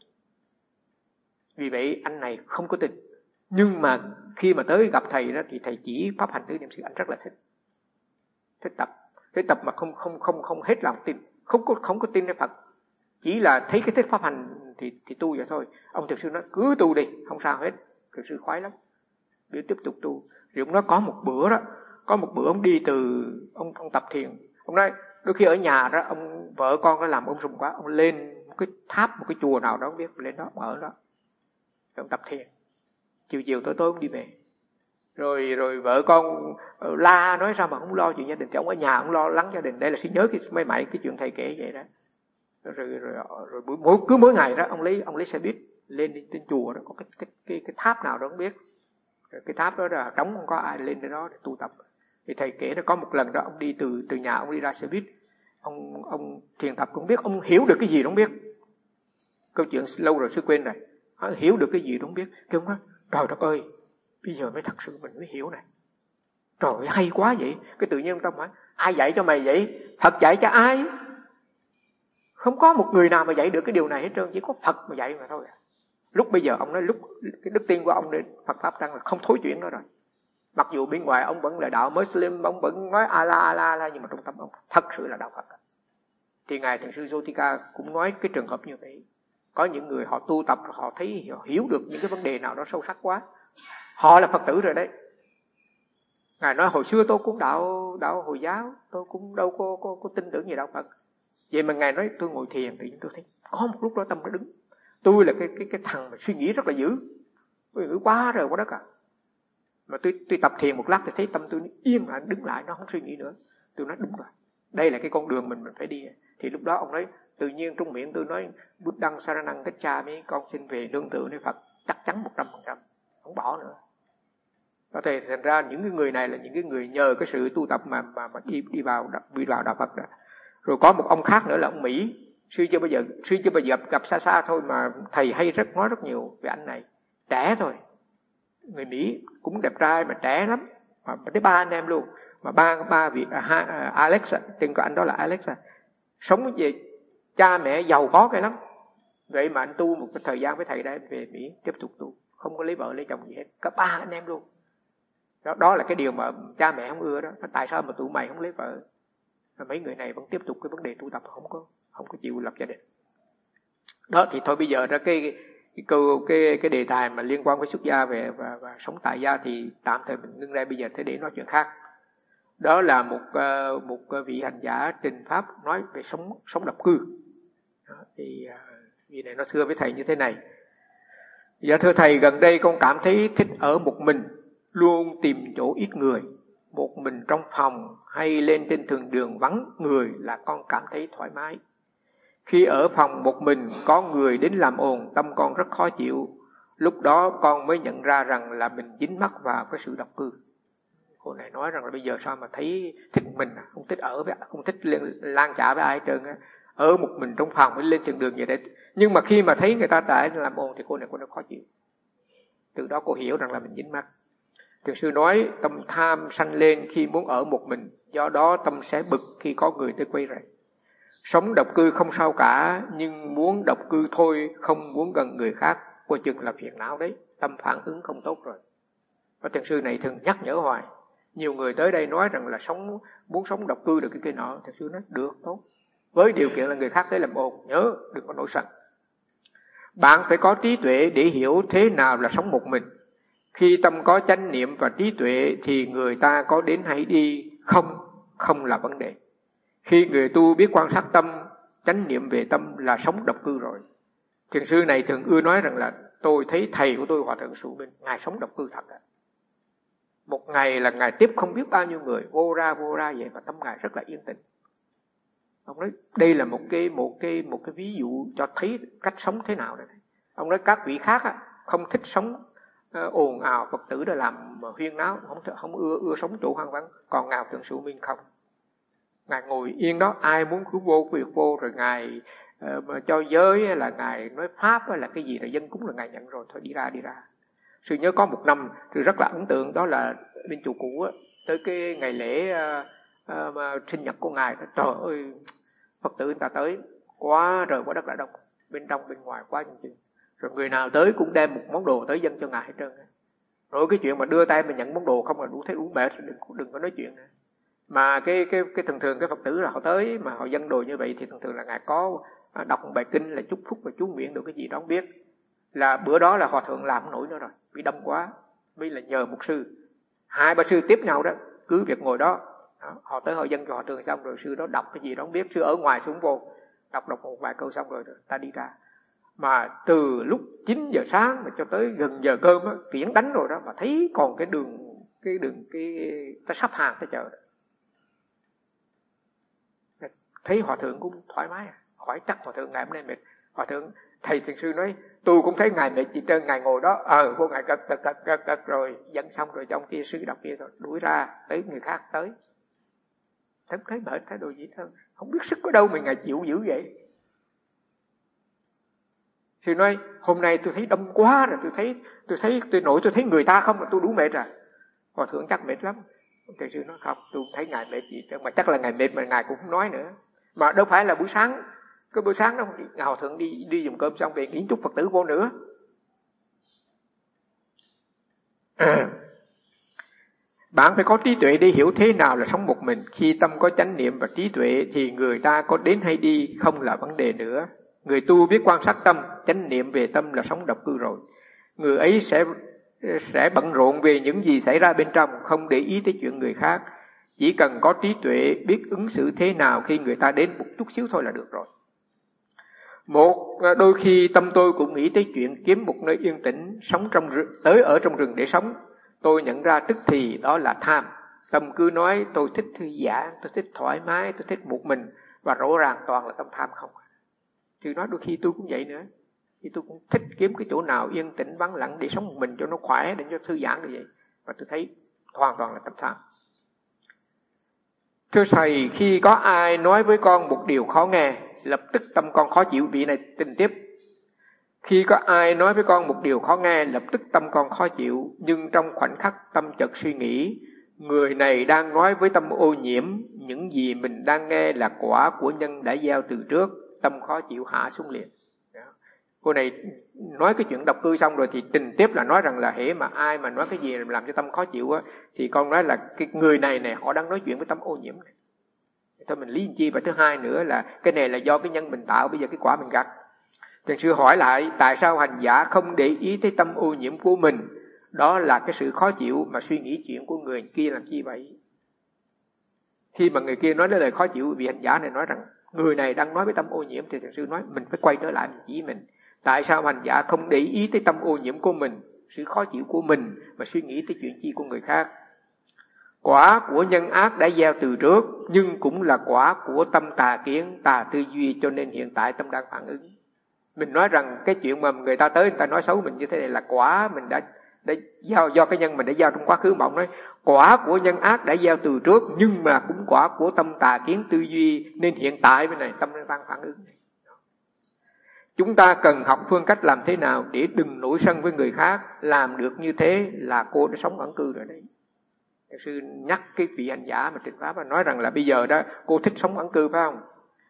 Vì vậy anh này không có tin. Nhưng mà khi mà tới gặp thầy đó thì thầy chỉ pháp hành tứ niệm xứ, anh rất là thích. Thích tập. Thích tập mà không không không không hết lòng tin, không có không có tinในPhật. Chỉ là thấy cái thích pháp hành thì thì tu vậy thôi. Ông thực sư nói cứ tu đi, không sao hết. Thực sự khoái lắm. Để tiếp tục tu. Rồi ông nói có một bữa đó, có một bữa ông đi từ ông ông tập thiền. Ông nói đôi khi ở nhà đó ông vợ con có làm ông sùng quá, ông lên một cái tháp, một cái chùa nào đó không biết, lên đó ông ở đó. Rồi ông tập thiền. Chiều chiều tối tối ông đi về. Rồi rồi vợ con la nói sao mà không lo chuyện gia đình, thì ông ở nhà ông lo lắng gia đình. Đây là xin nhớ cái mấy mày cái chuyện thầy kể vậy đó. Rồi rồi rồi, rồi mỗi cứ mỗi ngày đó ông lấy ông lấy xe buýt lên đi trên chùa đó, có cái cái cái cái tháp nào đó không biết. Rồi cái tháp đó là trống, không có ai lên đến đó để tu tập. Thì thầy kể nó có một lần đó ông đi từ từ nhà ông đi ra xe buýt, ông ông thiền tập cũng biết, ông hiểu được cái gì không biết. Câu chuyện lâu rồi sư quên rồi. Hắn hiểu được cái gì không biết. Kêu ông nói trời đất ơi, bây giờ mới thật sự mình mới hiểu này. Trời ơi, hay quá vậy. Cái tự nhiên ông Tâm hỏi ai dạy cho mày vậy? Phật dạy cho ai? Không có một người nào mà dạy được cái điều này hết trơn, chỉ có Phật mà dạy mà thôi. Lúc bây giờ ông nói lúc cái đức tin của ông đến Phật pháp tăng là không thối chuyển nữa rồi. Mặc dù bên ngoài ông vẫn là đạo Muslim, ông vẫn nói Allah Allah Allah, nhưng mà trong tâm ông thật sự là đạo Phật. Thì ngài thiền sư Zotika cũng nói cái trường hợp như vậy. Có những người họ tu tập, họ thấy họ hiểu được những cái vấn đề nào đó sâu sắc quá, họ là Phật tử rồi đấy. Ngài nói hồi xưa tôi cũng đạo đạo Hồi giáo, tôi cũng đâu có có, có tin tưởng gì đạo Phật. Vậy mà ngài nói tôi ngồi thiền tự nhiên tôi thấy có một lúc đó tâm nó đứng. Tôi là cái cái cái thằng mà suy nghĩ rất là dữ, suy nghĩ quá rồi quá đất à. Mà tôi tôi tập thiền một lát thì thấy tâm tôi yên lại, đứng lại, nó không suy nghĩ nữa. Tôi nói đúng rồi, đây là cái con đường mình mình phải đi. Thì lúc đó ông nói tự nhiên trong miệng tôi nói Bút Đăng Saranang Gacchami, con xin về nương tựa nơi Phật, chắc chắn một trăm phần trăm, không bỏ nữa. Có thể thành ra những cái người này là những cái người nhờ cái sự tu tập mà mà mà đi đi vào đi vào đạo Phật đó. Rồi có một ông khác nữa là ông Mỹ, sư chưa bao giờ sư chưa bao giờ gặp, gặp xa xa thôi mà thầy hay rất nói rất nhiều về anh này. Trẻ thôi, người Mỹ cũng đẹp trai mà trẻ lắm, mà tới ba anh em luôn, mà ba ba vị à, ha, à, Alex, tên của anh đó là Alex, sống về cha mẹ giàu có cái lắm. Vậy mà anh tu một cái thời gian với thầy đây về Mỹ tiếp tục tu, không có lấy vợ lấy chồng gì hết, cả ba anh em luôn. Đó, đó là cái điều mà cha mẹ không ưa đó. Tại sao mà tụi mày không lấy vợ? Mà mấy người này vẫn tiếp tục cái vấn đề tu tập, không có không có chịu lập gia đình. Đó thì thôi bây giờ ra cái cái câu cái cái đề tài mà liên quan với xuất gia về và, và sống tại gia thì tạm thời mình ngưng đây, bây giờ thế để nói chuyện khác. Đó là một một vị hành giả trình pháp nói về sống sống độc cư. Đó, thì vị này nó thưa với thầy như thế này: dạ thưa thầy, gần đây con cảm thấy thích ở một mình, luôn tìm chỗ ít người, một mình trong phòng hay lên trên thường đường vắng người là con cảm thấy thoải mái. Khi ở phòng một mình có người đến làm ồn, tâm con rất khó chịu. Lúc đó con mới nhận ra rằng là mình dính mắc vào cái sự độc cư. Cô này nói rằng là bây giờ sao mà thấy thích mình, không thích ở với, không thích lan trả với ai hết trơn á, ở một mình trong phòng mới lên thường đường vậy đấy. Nhưng mà khi mà thấy người ta tại làm ồn thì cô này cô nó khó chịu. Từ đó cô hiểu rằng là mình dính mắc. Thiền sư nói tâm tham sanh lên khi muốn ở một mình, do đó tâm sẽ bực khi có người tới quấy rầy. Sống độc cư không sao cả, nhưng muốn độc cư thôi, không muốn gần người khác, coi chừng là phiền não đấy, tâm phản ứng không tốt rồi. Và thiền sư này thường nhắc nhở hoài. Nhiều người tới đây nói rằng là sống muốn sống độc cư được cái kia nọ, thiền sư nói được tốt, với điều kiện là người khác tới làm ồn, nhớ đừng có nổi sân. Bạn phải có trí tuệ để hiểu thế nào là sống một mình. Khi tâm có chánh niệm và trí tuệ thì người ta có đến hay đi không, không là vấn đề. Khi người tu biết quan sát tâm, chánh niệm về tâm là sống độc cư rồi. Thiền sư này thường ưa nói rằng là tôi thấy thầy của tôi Hòa Thượng Sụ Minh, ngài sống độc cư thật. Một ngày là ngài tiếp không biết bao nhiêu người, vô ra vô ra vậy, và tâm ngài rất là yên tĩnh. Ông nói đây là một cái một cái một cái ví dụ cho thấy cách sống thế nào này. Ông nói các vị khác á, không thích sống uh, ồn ào, Phật tử đã làm huyên náo, không không ưa ưa sống chỗ hoang vắng. Còn ngài Thượng Sụ Minh không, ngài ngồi yên đó, ai muốn cứ vô việc vô, rồi ngài uh, cho giới hay là ngài nói pháp hay là cái gì là dân cúng là ngài nhận rồi, thôi đi ra đi ra. Sư nhớ có một năm sư rất là ấn tượng, đó là bên chùa cũ á, tới cái ngày lễ uh, uh, mà sinh nhật của ngài, trời ơi Phật tử người ta tới quá trời quá đất là đông, bên trong bên ngoài quá chừng chừng. Rồi người nào tới cũng đem một món đồ tới dâng cho ngài hết trơn. Rồi cái chuyện mà đưa tay mà nhận món đồ không là đủ thấy đủ mệt, đừng đừng có nói chuyện nữa. Mà cái cái cái thường thường cái Phật tử là họ tới mà họ dâng đồ như vậy thì thường thường là ngài có đọc một bài kinh là chúc phúc và chú nguyện được cái gì đó không biết. Là bữa đó là Hòa Thượng làm không nổi nữa rồi, bị đông quá, mới là nhờ một sư, hai ba sư tiếp nhau đó, cứ việc ngồi đó. Đó, họ tới họ dâng cho Hòa Thượng xong rồi sư đó đọc cái gì đó không biết, sư ở ngoài xuống vô đọc đọc một vài câu xong rồi, rồi ta đi ra. Mà từ lúc chín giờ sáng mà cho tới gần giờ cơm á, tiễn đánh rồi đó, mà thấy còn cái đường cái đường cái ta sắp hàng ta chờ. Thấy Hòa Thượng cũng thoải mái, hỏi chắc Hòa Thượng ngày hôm nay mệt. Hòa Thượng thầy thiền sư nói tôi cũng thấy ngài mệt, chỉ trơn ngài ngồi đó ờ vô ngài cật cật cật cật cật rồi dẫn xong rồi trong kia sư đọc kia rồi đuổi ra, tới người khác tới. Thấy thấy mệt thái độ gì hơn, không biết sức có đâu mà ngài chịu dữ vậy. Sư nói hôm nay tôi thấy đông quá rồi, tôi thấy tôi thấy tôi nổi tôi thấy người ta không mà tôi đủ mệt rồi. Hòa Thượng chắc mệt lắm. Thiền sư nói không, tôi không thấy ngài mệt gì chứ, mà chắc là ngài mệt mà ngài cũng không nói nữa. Mà đâu phải là buổi sáng, cái buổi sáng đó ngài Hòa Thượng đi đi dùng cơm xong về nghỉ chút Phật tử vô nữa. À, bạn phải có trí tuệ để hiểu thế nào là sống một mình. Khi tâm có chánh niệm và trí tuệ thì người ta có đến hay đi không là vấn đề nữa. Người tu biết quan sát tâm, chánh niệm về tâm là sống độc cư rồi. Người ấy sẽ sẽ bận rộn về những gì xảy ra bên trong, không để ý tới chuyện người khác. Chỉ cần có trí tuệ biết ứng xử thế nào khi người ta đến một chút xíu thôi là được rồi. Một đôi khi tâm tôi cũng nghĩ tới chuyện kiếm một nơi yên tĩnh, sống trong rừng, tới ở trong rừng để sống. Tôi nhận ra tức thì đó là tham. Tâm cứ nói tôi thích thư giãn, tôi thích thoải mái, tôi thích một mình, và rõ ràng toàn là tâm tham không. Thì nói đôi khi tôi cũng vậy nữa. Thì tôi cũng thích kiếm cái chỗ nào yên tĩnh vắng lặng để sống một mình cho nó khỏe, để cho thư giãn như vậy. Và tôi thấy hoàn toàn là tâm tham. Thưa thầy, khi có ai nói với con một điều khó nghe, lập tức tâm con khó chịu. Vị này tình tiếp. Khi có ai nói với con một điều khó nghe, lập tức tâm con khó chịu. Nhưng trong khoảnh khắc tâm chợt suy nghĩ, người này đang nói với tâm ô nhiễm, những gì mình đang nghe là quả của nhân đã gieo từ trước, tâm khó chịu hạ xuống liền. Cô này nói cái chuyện độc cư xong rồi thì tình tiếp là nói rằng là hễ mà ai mà nói cái gì làm cho tâm khó chịu á, thì con nói là cái người này này họ đang nói chuyện với tâm ô nhiễm này. Thôi mình lý chi. Và thứ hai nữa là cái này là do cái nhân mình tạo, bây giờ cái quả mình gặt. Thiền sư hỏi lại tại sao hành giả không để ý tới tâm ô nhiễm của mình, đó là cái sự khó chịu mà suy nghĩ chuyện của người kia làm chi vậy. Khi mà người kia nói đến lời khó chịu, vị hành giả này nói rằng người này đang nói với tâm ô nhiễm, thì thiền sư nói mình phải quay trở lại mình chỉ mình. Tại sao hành giả không để ý tới tâm ô nhiễm của mình, sự khó chịu của mình, mà suy nghĩ tới chuyện chi của người khác. Quả của nhân ác đã gieo từ trước, nhưng cũng là quả của tâm tà kiến, tà tư duy, cho nên hiện tại tâm đang phản ứng. Mình nói rằng cái chuyện mà người ta tới người ta nói xấu mình như thế này là quả mình đã, đã giao, do cái nhân mình đã giao trong quá khứ. Mà ông nói quả của nhân ác đã gieo từ trước, nhưng mà cũng quả của tâm tà kiến tư duy, nên hiện tại bên này tâm đang phản ứng. Chúng ta cần học phương cách làm thế nào để đừng nổi sân với người khác. Làm được như thế là cô đã sống ẩn cư rồi đấy. Thiền sư nhắc cái vị hành giả mà trình pháp và nói rằng là bây giờ đó cô thích sống ẩn cư phải không?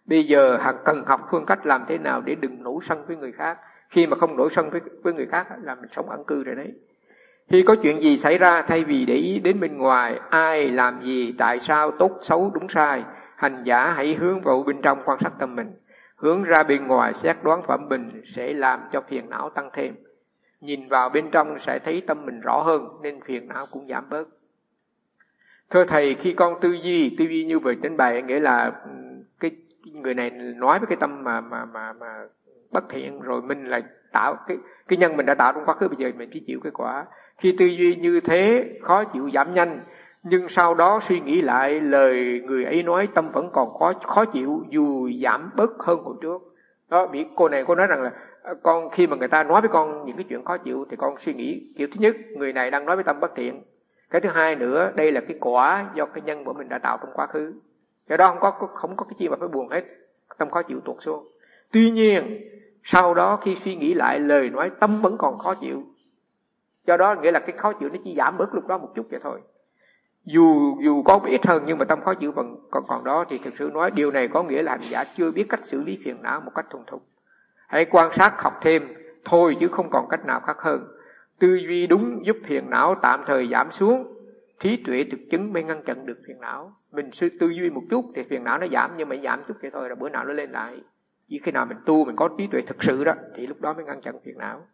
Bây giờ Hằng cần học phương cách làm thế nào để đừng nổi sân với người khác. Khi mà không nổi sân với, với người khác là mình sống ẩn cư rồi đấy. Khi có chuyện gì xảy ra, thay vì để ý đến bên ngoài, ai làm gì, tại sao, tốt xấu, đúng sai, hành giả hãy hướng vào bên trong quan sát tâm mình. Hướng ra bên ngoài xét đoán phẩm bình sẽ làm cho phiền não tăng thêm. Nhìn vào bên trong sẽ thấy tâm mình rõ hơn, nên phiền não cũng giảm bớt. Thưa Thầy, khi con tư duy, tư duy như vậy trên bài, nghĩa là cái người này nói với cái tâm mà mà mà mà bất thiện, rồi mình lại tạo cái cái nhân mình đã tạo trong quá khứ, bây giờ mình chỉ chịu cái quả. Khi tư duy như thế, khó chịu giảm nhanh, nhưng sau đó suy nghĩ lại lời người ấy nói, tâm vẫn còn khó khó chịu dù giảm bớt hơn hồi trước. Đó, bị cô này cô nói rằng là con khi mà người ta nói với con những cái chuyện khó chịu thì con suy nghĩ kiểu thứ nhất, người này đang nói với tâm bất thiện. Cái thứ hai nữa, đây là cái quả do cái nhân của mình đã tạo trong quá khứ. Do đó không có không có cái gì mà phải buồn hết, tâm khó chịu tuột xuống. Tuy nhiên, sau đó khi suy nghĩ lại lời nói, tâm vẫn còn khó chịu. Do đó nghĩa là cái khó chịu nó chỉ giảm bớt lúc đó một chút vậy thôi. Dù dù có ít hơn nhưng mà tâm khó chịu vẫn còn còn đó, thì thực sự nói điều này có nghĩa là hành giả chưa biết cách xử lý phiền não một cách thuần thục. Hãy quan sát học thêm thôi chứ không còn cách nào khác hơn. Tư duy đúng giúp phiền não tạm thời giảm xuống, trí tuệ thực chứng mới ngăn chặn được phiền não. Mình sư tư duy một chút thì phiền não nó giảm, nhưng mà giảm chút vậy thôi, rồi bữa nào nó lên lại. Chỉ khi nào mình tu, mình có trí tuệ thực sự đó, thì lúc đó mới ngăn chặn phiền não.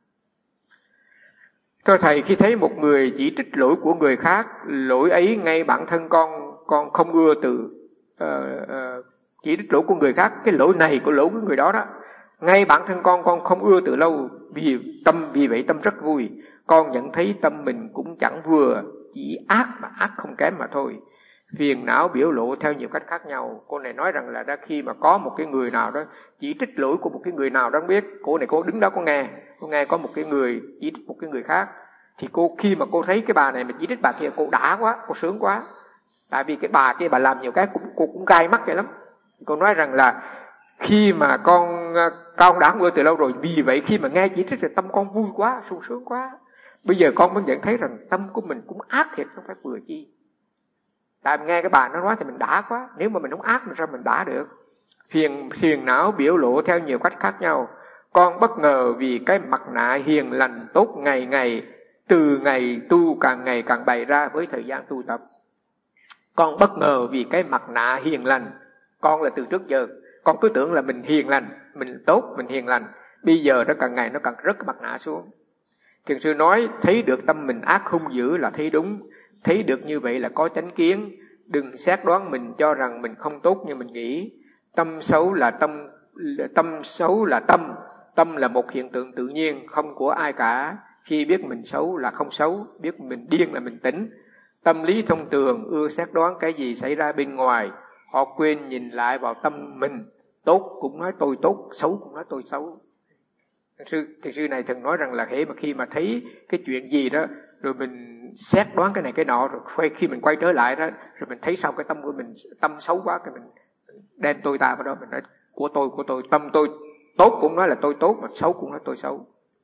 Thưa Thầy, khi thấy một người chỉ trích lỗi của người khác, lỗi ấy ngay bản thân con con không ưa từ uh, uh, chỉ trích lỗi của người khác, cái lỗi này của lỗi của người đó đó, ngay bản thân con con không ưa từ lâu, vì tâm vì vậy tâm rất vui. Con nhận thấy tâm mình cũng chẳng vừa, chỉ ác mà ác không kém mà thôi. Phiền não biểu lộ theo nhiều cách khác nhau. Cô này nói rằng là đã khi mà có một cái người nào đó chỉ trích lỗi của một cái người nào đó, biết cô này cô đứng đó cô nghe, cô nghe có một cái người chỉ trích một cái người khác, thì cô khi mà cô thấy cái bà này mà chỉ trích bà kia, cô đã quá, cô sướng quá. Tại vì cái bà kia bà làm nhiều cái cũng cô cũng gai mắt vậy lắm. Cô nói rằng là khi mà con con đã ưa từ lâu rồi, vì vậy khi mà nghe chỉ trích thì tâm con vui quá, sung sướng quá. Bây giờ con mới nhận thấy rằng tâm của mình cũng ác thiệt, không phải vừa chi. Tại mình nghe cái bà nó nói thì mình đã quá, nếu mà mình không ác mình sao mình đã được. Phiền phiền não biểu lộ theo nhiều cách khác nhau. Con bất ngờ vì cái mặt nạ hiền lành tốt ngày ngày, từ ngày tu càng ngày càng bày ra với thời gian tu tập. Con bất ngờ vì cái mặt nạ hiền lành. Con là từ trước giờ con cứ tưởng là mình hiền lành, mình tốt, mình hiền lành. Bây giờ nó càng ngày nó càng rớt cái mặt nạ xuống. Thiền sư nói thấy được tâm mình ác hung dữ là thấy đúng. Thấy được như vậy là có chánh kiến. Đừng xét đoán mình cho rằng mình không tốt như mình nghĩ. Tâm xấu là tâm, tâm xấu là tâm. Tâm là một hiện tượng tự nhiên, không của ai cả. Khi biết mình xấu là không xấu, biết mình điên là mình tỉnh. Tâm lý thông thường ưa xét đoán cái gì xảy ra bên ngoài. Họ quên nhìn lại vào tâm mình. Tốt cũng nói tôi tốt, xấu cũng nói tôi xấu. Thiền sư, thiền sư này thường nói rằng là hễ mà khi mà thấy cái chuyện gì đó, rồi mình xét đoán cái này cái nọ, rồi quay, khi mình quay trở lại đó, rồi mình thấy sao cái tâm của mình tâm xấu quá, cái mình đem tôi ta vào đó, mình nói của tôi, của tôi, tâm tôi tốt cũng nói là tôi tốt, mà xấu cũng nói tôi xấu.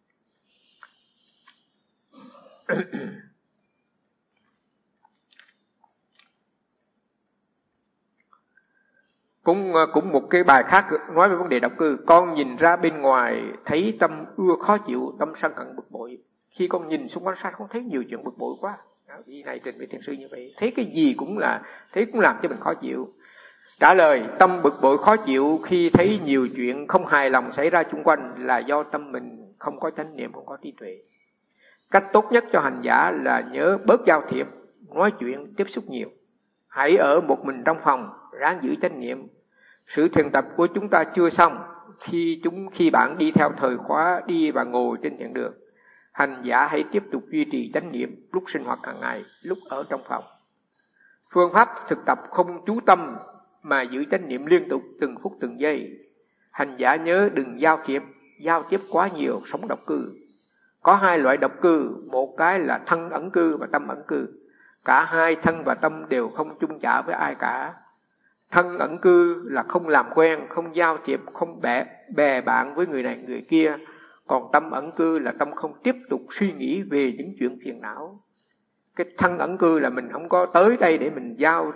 Cũng cũng một cái bài khác nói về vấn đề độc cư. Con nhìn ra bên ngoài thấy tâm ưa khó chịu, tâm sân hận bực bội. Khi con nhìn xung quanh xa con thấy nhiều chuyện bực bội quá. Ý này trình với thiền sư như vậy, thấy cái gì cũng là thấy cũng làm cho mình khó chịu. Trả lời, tâm bực bội khó chịu khi thấy nhiều chuyện không hài lòng xảy ra xung quanh là do tâm mình không có chánh niệm, không có trí tuệ. Cách tốt nhất cho hành giả là nhớ bớt giao thiệp, nói chuyện, tiếp xúc nhiều. Hãy ở một mình trong phòng, ráng giữ chánh niệm. Sự thiền tập của chúng ta chưa xong. Khi chúng khi bạn đi theo thời khóa đi và ngồi trên thiền đường, hành giả hãy tiếp tục duy trì chánh niệm lúc sinh hoạt hàng ngày, lúc ở trong phòng. Phương pháp thực tập không chú tâm mà giữ chánh niệm liên tục từng phút từng giây. Hành giả nhớ đừng giao thiệp, giao tiếp quá nhiều, sống độc cư. Có hai loại độc cư, một cái là thân ẩn cư và tâm ẩn cư. Cả hai thân và tâm đều không chung chạ với ai cả. Thân ẩn cư là không làm quen, không giao thiệp, không bè, bè bạn với người này người kia. Còn tâm ẩn cư là tâm không tiếp tục suy nghĩ về những chuyện phiền não. Cái thân ẩn cư là mình không có tới đây để mình giao thiệp,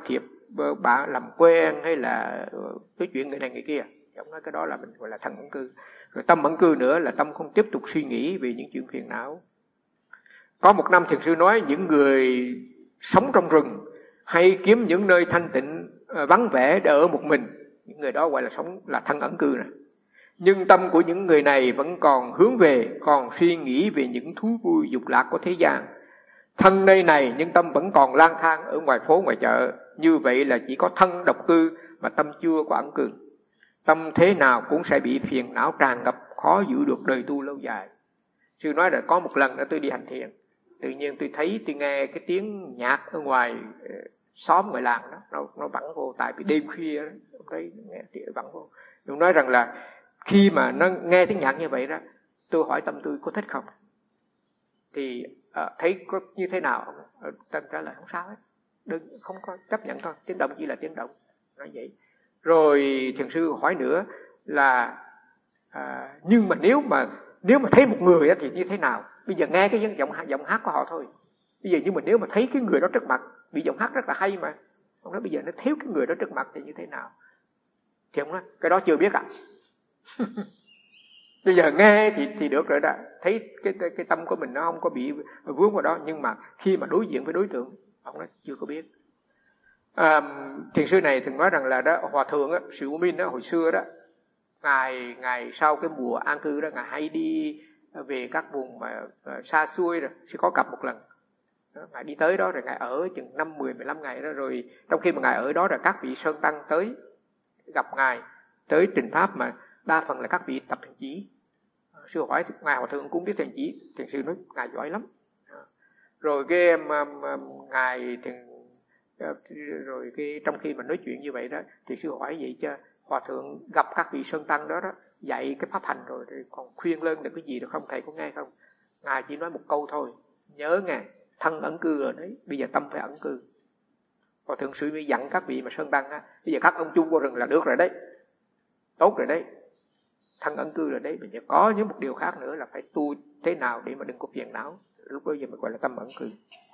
bạn làm quen hay là nói chuyện người này người kia. Ông nói cái đó là mình gọi là thân ẩn cư. Rồi tâm ẩn cư nữa là tâm không tiếp tục suy nghĩ về những chuyện phiền não. Có một năm thiền sư nói những người sống trong rừng hay kiếm những nơi thanh tịnh vắng vẻ để ở một mình, những người đó gọi là sống là thân ẩn cư này. Nhưng tâm của những người này vẫn còn hướng về, còn suy nghĩ về những thú vui dục lạc của thế gian. Thân nơi này nhưng tâm vẫn còn lang thang ở ngoài phố ngoài chợ. Như vậy là chỉ có thân độc cư mà tâm chưa có ẩn cư. Tâm thế nào cũng sẽ bị phiền não tràn ngập, khó giữ được đời tu lâu dài. Sư nói là có một lần đó tôi đi hành thiền, tự nhiên tôi thấy tôi nghe cái tiếng nhạc ở ngoài xóm ngoài làng đó, nó nó vẳng vô, tại vì đêm khuya đó, thấy nghe tiếng vẳng vô. Tôi nói rằng là khi mà nó nghe tiếng nhạc như vậy đó, tôi hỏi tâm tôi có thích không, thì uh, thấy có như thế nào, tâm trả lời không sao hết, đừng, không có chấp nhận thôi, tiếng động chỉ là tiếng động, nói vậy. Rồi thiền sư hỏi nữa là à, nhưng mà nếu mà nếu mà thấy một người đó thì như thế nào? Bây giờ nghe cái giọng giọng hát của họ thôi. Bây giờ nhưng mà nếu mà thấy cái người đó trước mặt, bị giọng hát rất là hay mà, ông nói bây giờ nó thiếu cái người đó trước mặt thì như thế nào? Thì ông nói cái đó chưa biết ạ. À. Bây giờ nghe thì thì được rồi đó, thấy cái, cái cái tâm của mình nó không có bị vướng vào đó, nhưng mà khi mà đối diện với đối tượng, ông nói chưa có biết. À, thiền sư này thường nói rằng là đó, hòa thượng á, Sự Minh đó, hồi xưa đó, ngài ngài sau cái mùa an cư đó, ngài hay đi về các vùng mà uh, xa xôi rồi, sẽ có cặp một lần. Đó, ngài đi tới đó rồi ngài ở chừng năm, mười, mười lăm ngày đó, rồi trong khi mà ngài ở đó rồi các vị sơn tăng tới gặp ngài, tới trình pháp, mà đa phần là các vị tập thiền chỉ. Sư hỏi ngài hòa thượng cũng biết thiền chỉ, thiền sư nói ngài giỏi lắm. Rồi cái mà, mà, ngài thiền rồi cái trong khi mà nói chuyện như vậy đó, thì sư hỏi vậy chứ hòa thượng gặp các vị sơn tăng đó đó dạy cái pháp hành rồi, rồi còn khuyên lên được cái gì được không, thầy có nghe không? Ngài chỉ nói một câu thôi, nhớ nghe, thân ẩn cư rồi đấy, bây giờ tâm phải ẩn cư. Hòa thượng sư mới dặn các vị mà sơn tăng á, bây giờ các ông chung vô rừng là được rồi đấy, tốt rồi đấy, thân ẩn cư rồi đấy, bây giờ có những một điều khác nữa là phải tu thế nào để mà đừng có phiền não, lúc bây giờ mới gọi là tâm ẩn cư.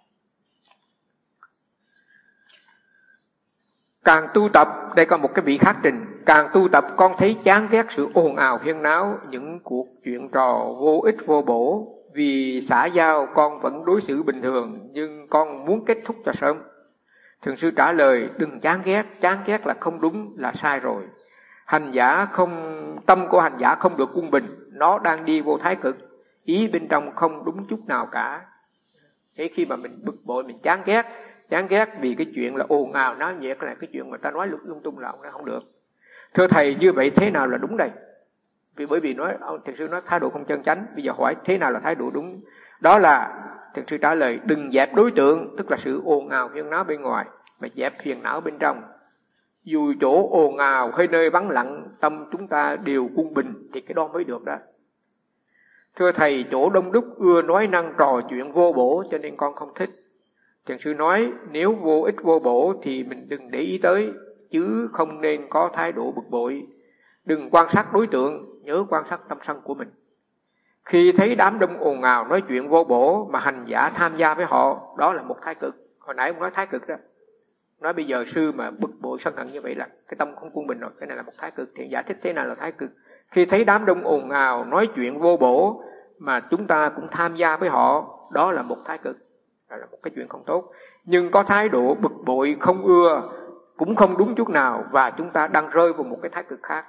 Càng tu tập, đây có một cái vị khác trình, càng tu tập con thấy chán ghét sự ồn ào huyên náo, những cuộc chuyện trò vô ích vô bổ. Vì xã giao con vẫn đối xử bình thường, nhưng con muốn kết thúc cho sớm. Thiền sư trả lời, đừng chán ghét, chán ghét là không đúng, là sai rồi. Hành giả không, tâm của hành giả không được quân bình, nó đang đi vô thái cực, ý bên trong không đúng chút nào cả. Thế khi mà mình bực bội, mình chán ghét, chán ghét vì cái chuyện là ồn ào náo nhiệt, là cái chuyện mà ta nói lung tung là không được. Thưa thầy, như vậy thế nào là đúng đây? Vì bởi vì nói thiền sư nói thái độ không chân chánh, bây giờ hỏi thế nào là thái độ đúng? Đó là thiền sư trả lời, đừng dẹp đối tượng, tức là sự ồn ào huyên náo bên ngoài, mà dẹp phiền não bên trong. Dù chỗ ồn ào hay nơi vắng lặng, tâm chúng ta đều quân bình thì cái đó mới được đó. Thưa thầy, chỗ đông đúc ưa nói năng trò chuyện vô bổ cho nên con không thích. Thiền sư nói nếu vô ích vô bổ thì mình đừng để ý tới, chứ không nên có thái độ bực bội. Đừng quan sát đối tượng, nhớ quan sát tâm sân của mình. Khi thấy đám đông ồn ào nói chuyện vô bổ mà hành giả tham gia với họ, đó là một thái cực. Hồi nãy ông nói thái cực đó, nói bây giờ sư mà bực bội sân hận như vậy là cái tâm không quân bình rồi, cái này là một thái cực. Thiện giả thích thế nào là thái cực? Khi thấy đám đông ồn ào nói chuyện vô bổ mà chúng ta cũng tham gia với họ, đó là một thái cực, đó là một cái chuyện không tốt. Nhưng có thái độ bực bội không ưa cũng không đúng chút nào, và chúng ta đang rơi vào một cái thái cực khác.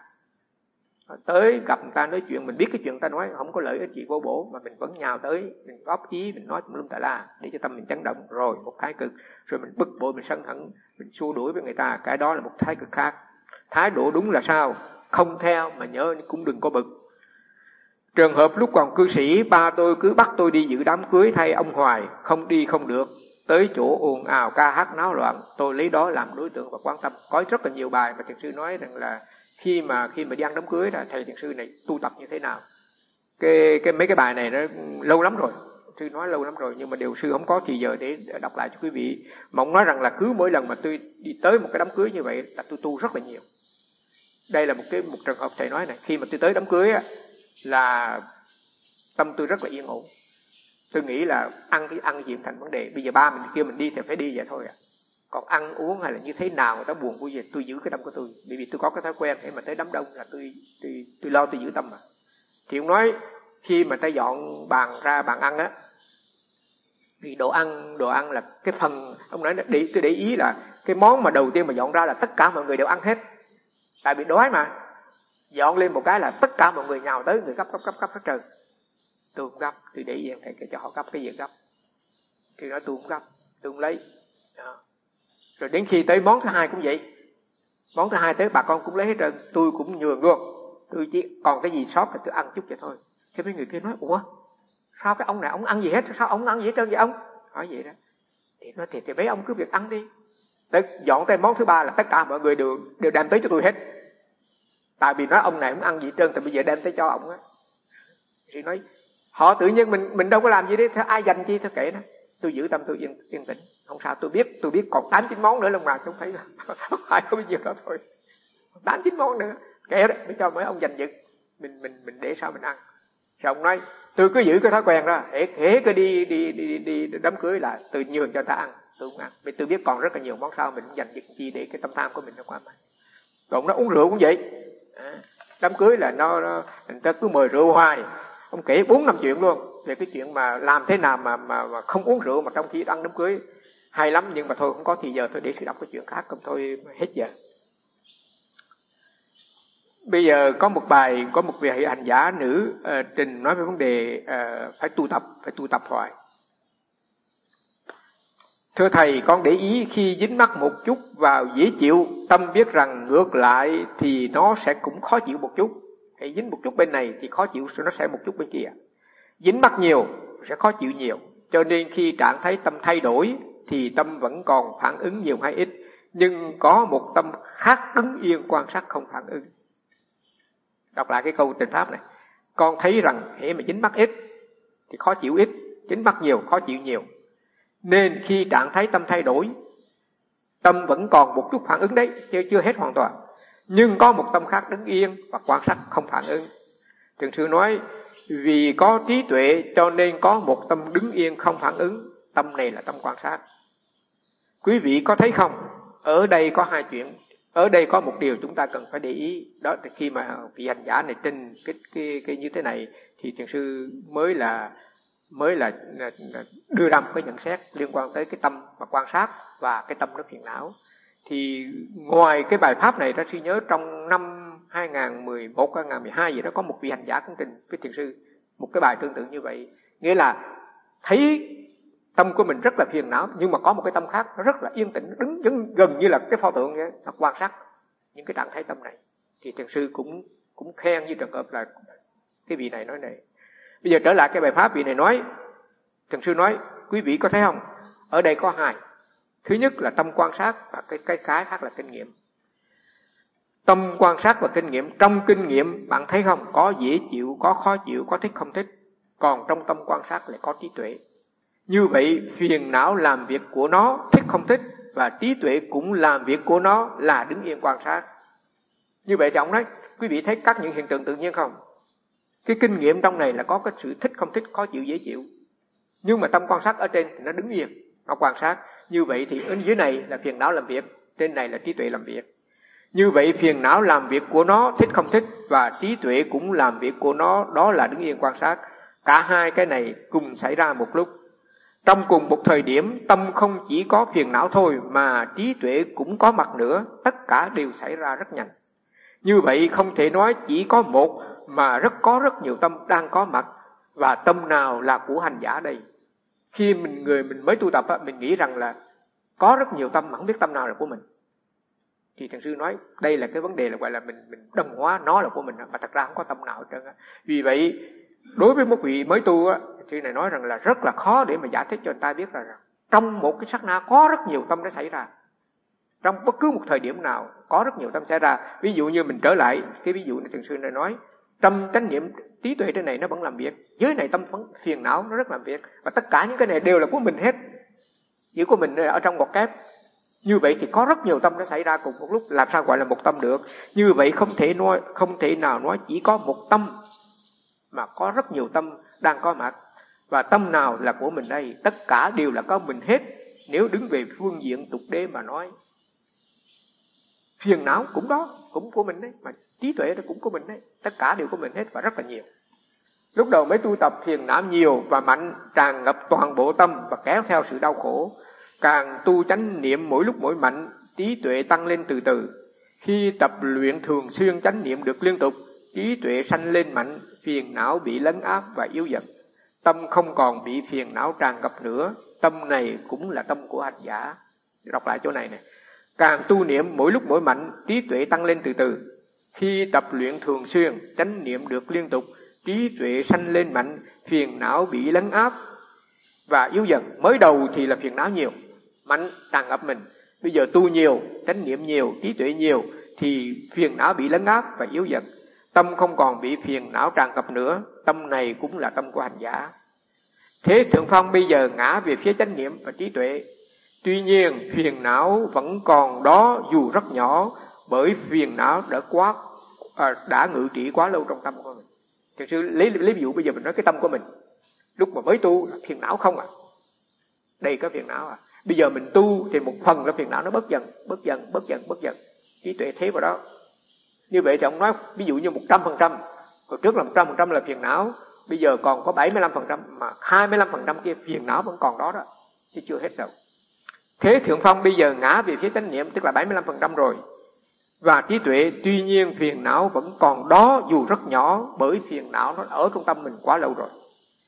Tới gặp người ta nói chuyện, mình biết cái chuyện người ta nói không có lợi ích gì vô bổ, mà mình vẫn nhào tới, mình góp ý, mình nói lum tà la để cho tâm mình chấn động, rồi một thái cực. Rồi mình bực bội, mình sân hận, mình xua đuổi với người ta, cái đó là một thái cực khác. Thái độ đúng là sao? Không theo mà nhớ cũng đừng có bực. Trường hợp lúc còn cư sĩ, ba tôi cứ bắt tôi đi dự đám cưới thay ông hoài, không đi không được. Tới chỗ ồn ào ca hát náo loạn, tôi lấy đó làm đối tượng và quan tâm. Có rất là nhiều bài mà thiền sư nói rằng là khi mà khi mà đi ăn đám cưới là thầy thiền sư này tu tập như thế nào. Cái cái mấy cái bài này nó lâu lắm rồi, sư nói lâu lắm rồi, nhưng mà điều sư không có thì giờ để đọc lại cho quý vị. Mà ông nói rằng là cứ mỗi lần mà tôi đi tới một cái đám cưới như vậy là tôi tu rất là nhiều. Đây là một cái một trường hợp thầy nói này, khi mà tôi tới đám cưới á, là tâm tôi rất là yên ổn. Tôi nghĩ là ăn cái ăn gì thành vấn đề. Bây giờ ba mình kêu mình đi thì phải đi vậy thôi à. Còn ăn uống hay là như thế nào người ta buồn vui gì, tôi giữ cái tâm của tôi. Bởi vì tôi có cái thói quen để mà tới đám đông là tôi tôi tôi lo tôi giữ tâm mà. Thì ông nói khi mà ta dọn bàn ra bàn ăn á, thì đồ ăn đồ ăn là cái phần, ông nói để tôi để ý là cái món mà đầu tiên mà dọn ra là tất cả mọi người đều ăn hết. Tại vì đói mà. Dọn lên một cái là tất cả mọi người nhào tới, người gấp gấp gấp gấp hết trơn. Tôi không gấp, tôi để yên thầy cho họ gấp cái gì gấp. Thì nói tôi không gấp, tôi không lấy. Đó. Rồi đến khi tới món thứ hai cũng vậy. Món thứ hai tới bà con cũng lấy hết trơn, tôi cũng nhường luôn. Tôi chỉ còn cái gì sót thì tôi ăn chút vậy thôi. Thế mấy người kia nói, ủa sao cái ông này ông ăn gì hết, sao ông ăn gì hết trơn vậy ông? Hỏi vậy đó. Thì nói thì, thì mấy ông cứ việc ăn đi. Tới dọn tới món thứ ba là tất cả mọi người đều đều đem tới cho tôi hết. Tại vì nói ông này không ăn gì hết trơn, thì bây giờ đem tới cho ông á. Thì nói họ tự nhiên mình mình đâu có làm gì đấy, thế ai dành chi thôi kệ đó. Tôi giữ tâm tôi yên, yên tĩnh, không sao. Tôi biết tôi biết còn tám chín món nữa lần nào cũng thấy không phải có bao nhiêu đó thôi, tám chín món nữa kệ đó, mới cho mấy ông dành giật, mình mình mình để sao mình ăn. Rồi ông nói tôi cứ giữ cái thói quen đó, hễ hễ cứ đi đi đi đi đám cưới là tôi nhường cho ta ăn, tôi không ăn. Vì tôi biết còn rất là nhiều món sau mình dành giật chi để cái tâm tham của mình nó qua mạnh. Còn nó uống rượu cũng vậy. À, đám cưới là nó, nó người ta cứ mời rượu hoài, ông kể bốn năm chuyện luôn về cái chuyện mà làm thế nào mà mà, mà không uống rượu mà trong khi ăn đám cưới hay lắm. Nhưng mà thôi không có thì giờ tôi để sự đọc cái chuyện khác, không thôi hết giờ. Bây giờ có một bài, có một vị hành giả nữ uh, trình nói về vấn đề uh, phải tu tập, phải tu tập hoài. Thưa thầy, con để ý khi dính mắc một chút vào dễ chịu, tâm biết rằng ngược lại thì nó sẽ cũng khó chịu một chút. Hãy dính một chút bên này thì khó chịu, nó sẽ một chút bên kia. Dính mắc nhiều sẽ khó chịu nhiều. Cho nên khi trạng thái tâm thay đổi thì tâm vẫn còn phản ứng nhiều hay ít, nhưng có một tâm khác đứng yên quan sát không phản ứng. Đọc lại cái câu trình pháp này. Con thấy rằng hễ mà dính mắc ít thì khó chịu ít, dính mắc nhiều khó chịu nhiều. Nên khi trạng thái tâm thay đổi, tâm vẫn còn một chút phản ứng đấy, chứ chưa hết hoàn toàn. Nhưng có một tâm khác đứng yên và quan sát không phản ứng. Thiền sư nói, vì có trí tuệ cho nên có một tâm đứng yên không phản ứng. Tâm này là tâm quan sát. Quý vị có thấy không? Ở đây có hai chuyện. Ở đây có một điều chúng ta cần phải để ý. Đó là khi mà vị hành giả này trình cái, cái, cái như thế này, thì thiền sư mới là mới là, là, là đưa ra một cái nhận xét liên quan tới cái tâm mà quan sát và cái tâm nó phiền não. Thì ngoài cái bài pháp này, ta suy nhớ trong năm hai không một một, hai không một hai gì đó, có một vị hành giả cũng trình với thiền sư một cái bài tương tự như vậy. Nghĩa là thấy tâm của mình rất là phiền não, nhưng mà có một cái tâm khác nó rất là yên tĩnh, đứng, đứng gần như là cái pho tượng vậy, nó quan sát những cái trạng thái tâm này. Thì thiền sư cũng cũng khen như trường hợp là cái vị này nói này. Bây giờ trở lại cái bài pháp vị này nói, thiền sư nói, quý vị có thấy không? Ở đây có hai. Thứ nhất là tâm quan sát và cái cái cái khác là kinh nghiệm. Tâm quan sát và kinh nghiệm, trong kinh nghiệm bạn thấy không? Có dễ chịu, có khó chịu, có thích không thích. Còn trong tâm quan sát lại có trí tuệ. Như vậy phiền não làm việc của nó, thích không thích, và trí tuệ cũng làm việc của nó là đứng yên quan sát. Như vậy thì ông nói, quý vị thấy các những hiện tượng tự nhiên không? Cái kinh nghiệm trong này là có cái sự thích không thích, khó chịu, dễ chịu. Nhưng mà tâm quan sát ở trên thì nó đứng yên, nó quan sát. Như vậy thì ở dưới này là phiền não làm việc, trên này là trí tuệ làm việc. Như vậy phiền não làm việc của nó, thích không thích, và trí tuệ cũng làm việc của nó, đó là đứng yên quan sát. Cả hai cái này cùng xảy ra một lúc. Trong cùng một thời điểm, tâm không chỉ có phiền não thôi, mà trí tuệ cũng có mặt nữa, tất cả đều xảy ra rất nhanh. Như vậy không thể nói chỉ có một, mà rất có rất nhiều tâm đang có mặt. Và tâm nào là của hành giả đây? Khi mình người mình mới tu tập, mình nghĩ rằng là có rất nhiều tâm mà không biết tâm nào là của mình. Thì thiền sư nói đây là cái vấn đề là gọi là mình mình đồng hóa nó là của mình, mà thật ra không có tâm nào hết trơn. Vì vậy đối với một vị mới tu á, thiền sư này nói rằng là rất là khó để mà giải thích cho người ta biết rằng trong một cái sát na có rất nhiều tâm đã xảy ra. Trong bất cứ một thời điểm nào có rất nhiều tâm xảy ra. Ví dụ như mình trở lại cái ví dụ này, thiền sư này nói tâm chánh niệm trí tuệ trên này nó vẫn làm việc, dưới này tâm vẫn phiền não nó rất làm việc, và tất cả những cái này đều là của mình hết, chỉ của mình ở trong một kép. Như vậy thì có rất nhiều tâm nó xảy ra cùng một lúc, làm sao gọi là một tâm được? Như vậy không thể nói, không thể nào nói chỉ có một tâm, mà có rất nhiều tâm đang có mặt. Và tâm nào là của mình đây? Tất cả đều là có mình hết. nếu đứng về phương diện tục đế mà nói, phiền não cũng đó, cũng của mình đấy, mà trí tuệ đó cũng của mình đấy, tất cả đều của mình hết và rất là nhiều. Lúc đầu mới tu tập phiền não nhiều và mạnh, tràn ngập toàn bộ tâm và kéo theo sự đau khổ. Càng tu chánh niệm mỗi lúc mỗi mạnh, trí tuệ tăng lên từ từ. Khi tập luyện thường xuyên chánh niệm được liên tục, trí tuệ sanh lên mạnh, phiền não bị lấn áp và yếu dần. Tâm không còn bị phiền não tràn ngập nữa, tâm này cũng là tâm của hành giả. Đọc lại chỗ này này. Càng tu niệm mỗi lúc mỗi mạnh, trí tuệ tăng lên từ từ. Khi tập luyện thường xuyên, chánh niệm được liên tục, trí tuệ sanh lên mạnh, phiền não bị lấn áp và yếu dần. Mới đầu thì là phiền não nhiều, mạnh tràn ngập mình. Bây giờ tu nhiều, chánh niệm nhiều, trí tuệ nhiều, thì phiền não bị lấn áp và yếu dần. Tâm không còn bị phiền não tràn ngập nữa, tâm này cũng là tâm của hành giả. Thế thượng phong bây giờ ngã về phía chánh niệm và trí tuệ. Tuy nhiên phiền não vẫn còn đó dù rất nhỏ, bởi phiền não đã quá à, đã ngự trị quá lâu trong tâm của mình. Thực sự lấy lấy ví dụ bây giờ mình nói cái tâm của mình, lúc mà mới tu là phiền não không à, đây có phiền não à. Bây giờ mình tu thì một phần là phiền não nó bớt dần, bớt dần, bớt dần, bớt dần. Trí tuệ thế vào đó. Như vậy thì ông nói ví dụ như một trăm phần trăm, hồi trước là một trăm phần trăm là phiền não, bây giờ còn có bảy mươi lăm phần trăm, mà hai mươi lăm phần trăm kia phiền não vẫn còn đó đó, chứ chưa hết đâu. Thế thượng phong bây giờ ngã về phía chánh niệm, tức là bảy mươi lăm phần trăm rồi. Và trí tuệ, tuy nhiên phiền não vẫn còn đó dù rất nhỏ, bởi phiền não nó ở trong tâm mình quá lâu rồi.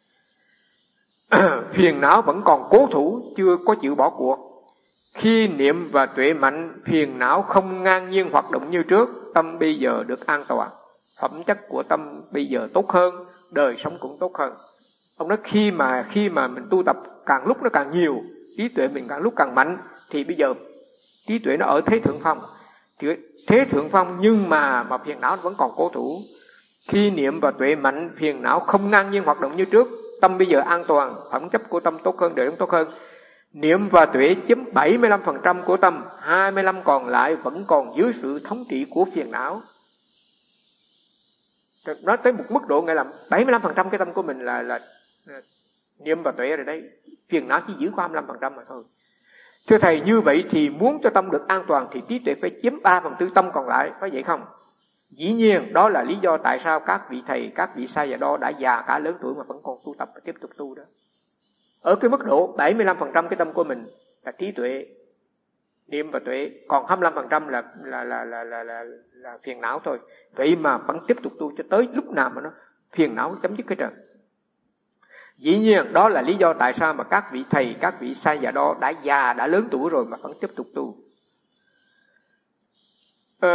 Phiền não vẫn còn cố thủ, chưa có chịu bỏ cuộc. Khi niệm và tuệ mạnh, phiền não không ngang nhiên hoạt động như trước, tâm bây giờ được an toàn. Phẩm chất của tâm bây giờ tốt hơn, đời sống cũng tốt hơn. Ông nói khi mà khi mà mình tu tập càng lúc nó càng nhiều, trí tuệ mình càng lúc càng mạnh, thì bây giờ trí tuệ nó ở thế thượng phong. Thì thế thượng phong nhưng mà mà phiền não vẫn còn cố thủ. Khi niệm và tuệ mạnh, phiền não không ngang nhiên hoạt động như trước, tâm bây giờ an toàn, phẩm chất của tâm tốt hơn, đời sống tốt hơn. Niệm và tuệ chiếm bảy mươi lăm phần trăm của tâm, hai mươi lăm còn lại vẫn còn dưới sự thống trị của phiền não. Nói tới một mức độ nghĩa là bảy mươi lăm phần trăm cái tâm của mình là, là, là niệm và tuệ rồi đấy, phiền não chỉ giữ có hai mươi lăm phần trăm mà thôi. Thưa Thầy, như vậy thì muốn cho tâm được an toàn thì trí tuệ phải chiếm ba phần tư tâm còn lại, có vậy không? Dĩ nhiên, đó là lý do tại sao các vị thầy, các vị sa và đo đã già cả lớn tuổi mà vẫn còn tu tập và tiếp tục tu đó. Ở cái mức độ bảy mươi lăm phần trăm cái tâm của mình là trí tuệ, niệm và tuệ, còn hai mươi lăm phần trăm là là là là là là, là phiền não thôi. Vậy mà vẫn tiếp tục tu cho tới lúc nào mà nó phiền não chấm dứt hết trơn. Dĩ nhiên đó là lý do tại sao mà các vị thầy, các vị sa và đo đã già, đã lớn tuổi rồi mà vẫn tiếp tục tu. Ờ,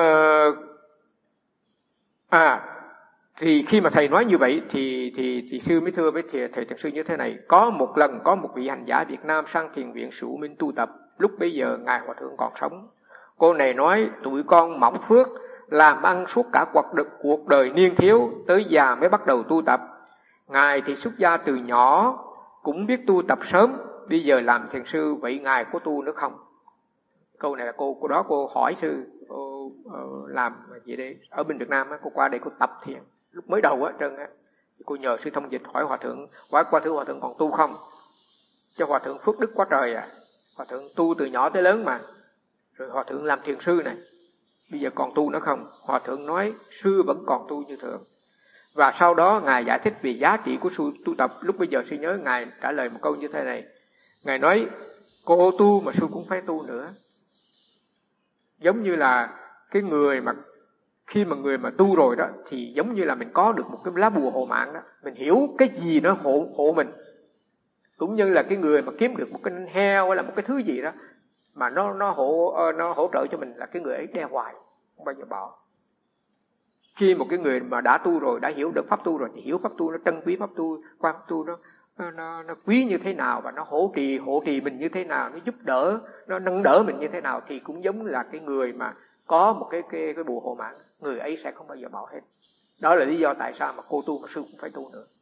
à, thì khi mà thầy nói như vậy thì thì thì sư mới thưa với thầy, thầy thật sư như thế này. Có một lần có một vị hành giả Việt Nam sang thiền viện Sự Minh tu tập. Lúc bấy giờ ngài hòa thượng còn sống. Cô này nói tụi con mỏng phước, làm ăn suốt cả cuộc đời, cuộc đời niên thiếu, tới già mới bắt đầu tu tập. Ngài thì xuất gia từ nhỏ, cũng biết tu tập sớm, bây giờ làm thiền sư, vậy ngài có tu nữa không? Câu này là cô cô đó cô hỏi sư, cô uh, làm gì đây? Ở bên Việt Nam cô qua đây cô tập thiền. Lúc mới đầu á trơn á, cô nhờ sư thông dịch hỏi hòa thượng, hỏi qua thứ hòa thượng còn tu không? Cho hòa thượng phước đức quá trời à. Hòa thượng tu từ nhỏ tới lớn mà. Rồi hòa thượng làm thiền sư này, bây giờ còn tu nữa không? Hòa thượng nói sư vẫn còn tu như thường. Và sau đó ngài giải thích về giá trị của sư tu tập. Lúc bây giờ sư nhớ ngài trả lời một câu như thế này. Ngài nói cô tu mà sư cũng phải tu nữa. Giống như là cái người mà khi mà người mà tu rồi đó thì giống như là mình có được một cái lá bùa hộ mạng đó, mình hiểu cái gì nó hộ hộ mình. Cũng như là cái người mà kiếm được một cái heo hay là một cái thứ gì đó mà nó nó hỗ nó hỗ trợ cho mình là cái người ấy đeo hoài, không bao giờ bỏ. Khi một cái người mà đã tu rồi, đã hiểu được pháp tu rồi thì hiểu pháp tu, nó trân quý pháp tu, quan tu nó nó nó quý như thế nào và nó hỗ trì hỗ trì mình như thế nào, nó giúp đỡ, nó nâng đỡ mình như thế nào, thì cũng giống là cái người mà có một cái cái cái bùa hộ mạng, người ấy sẽ không bao giờ bỏ hết. Đó là lý do tại sao mà cô tu mà sư cũng phải tu nữa.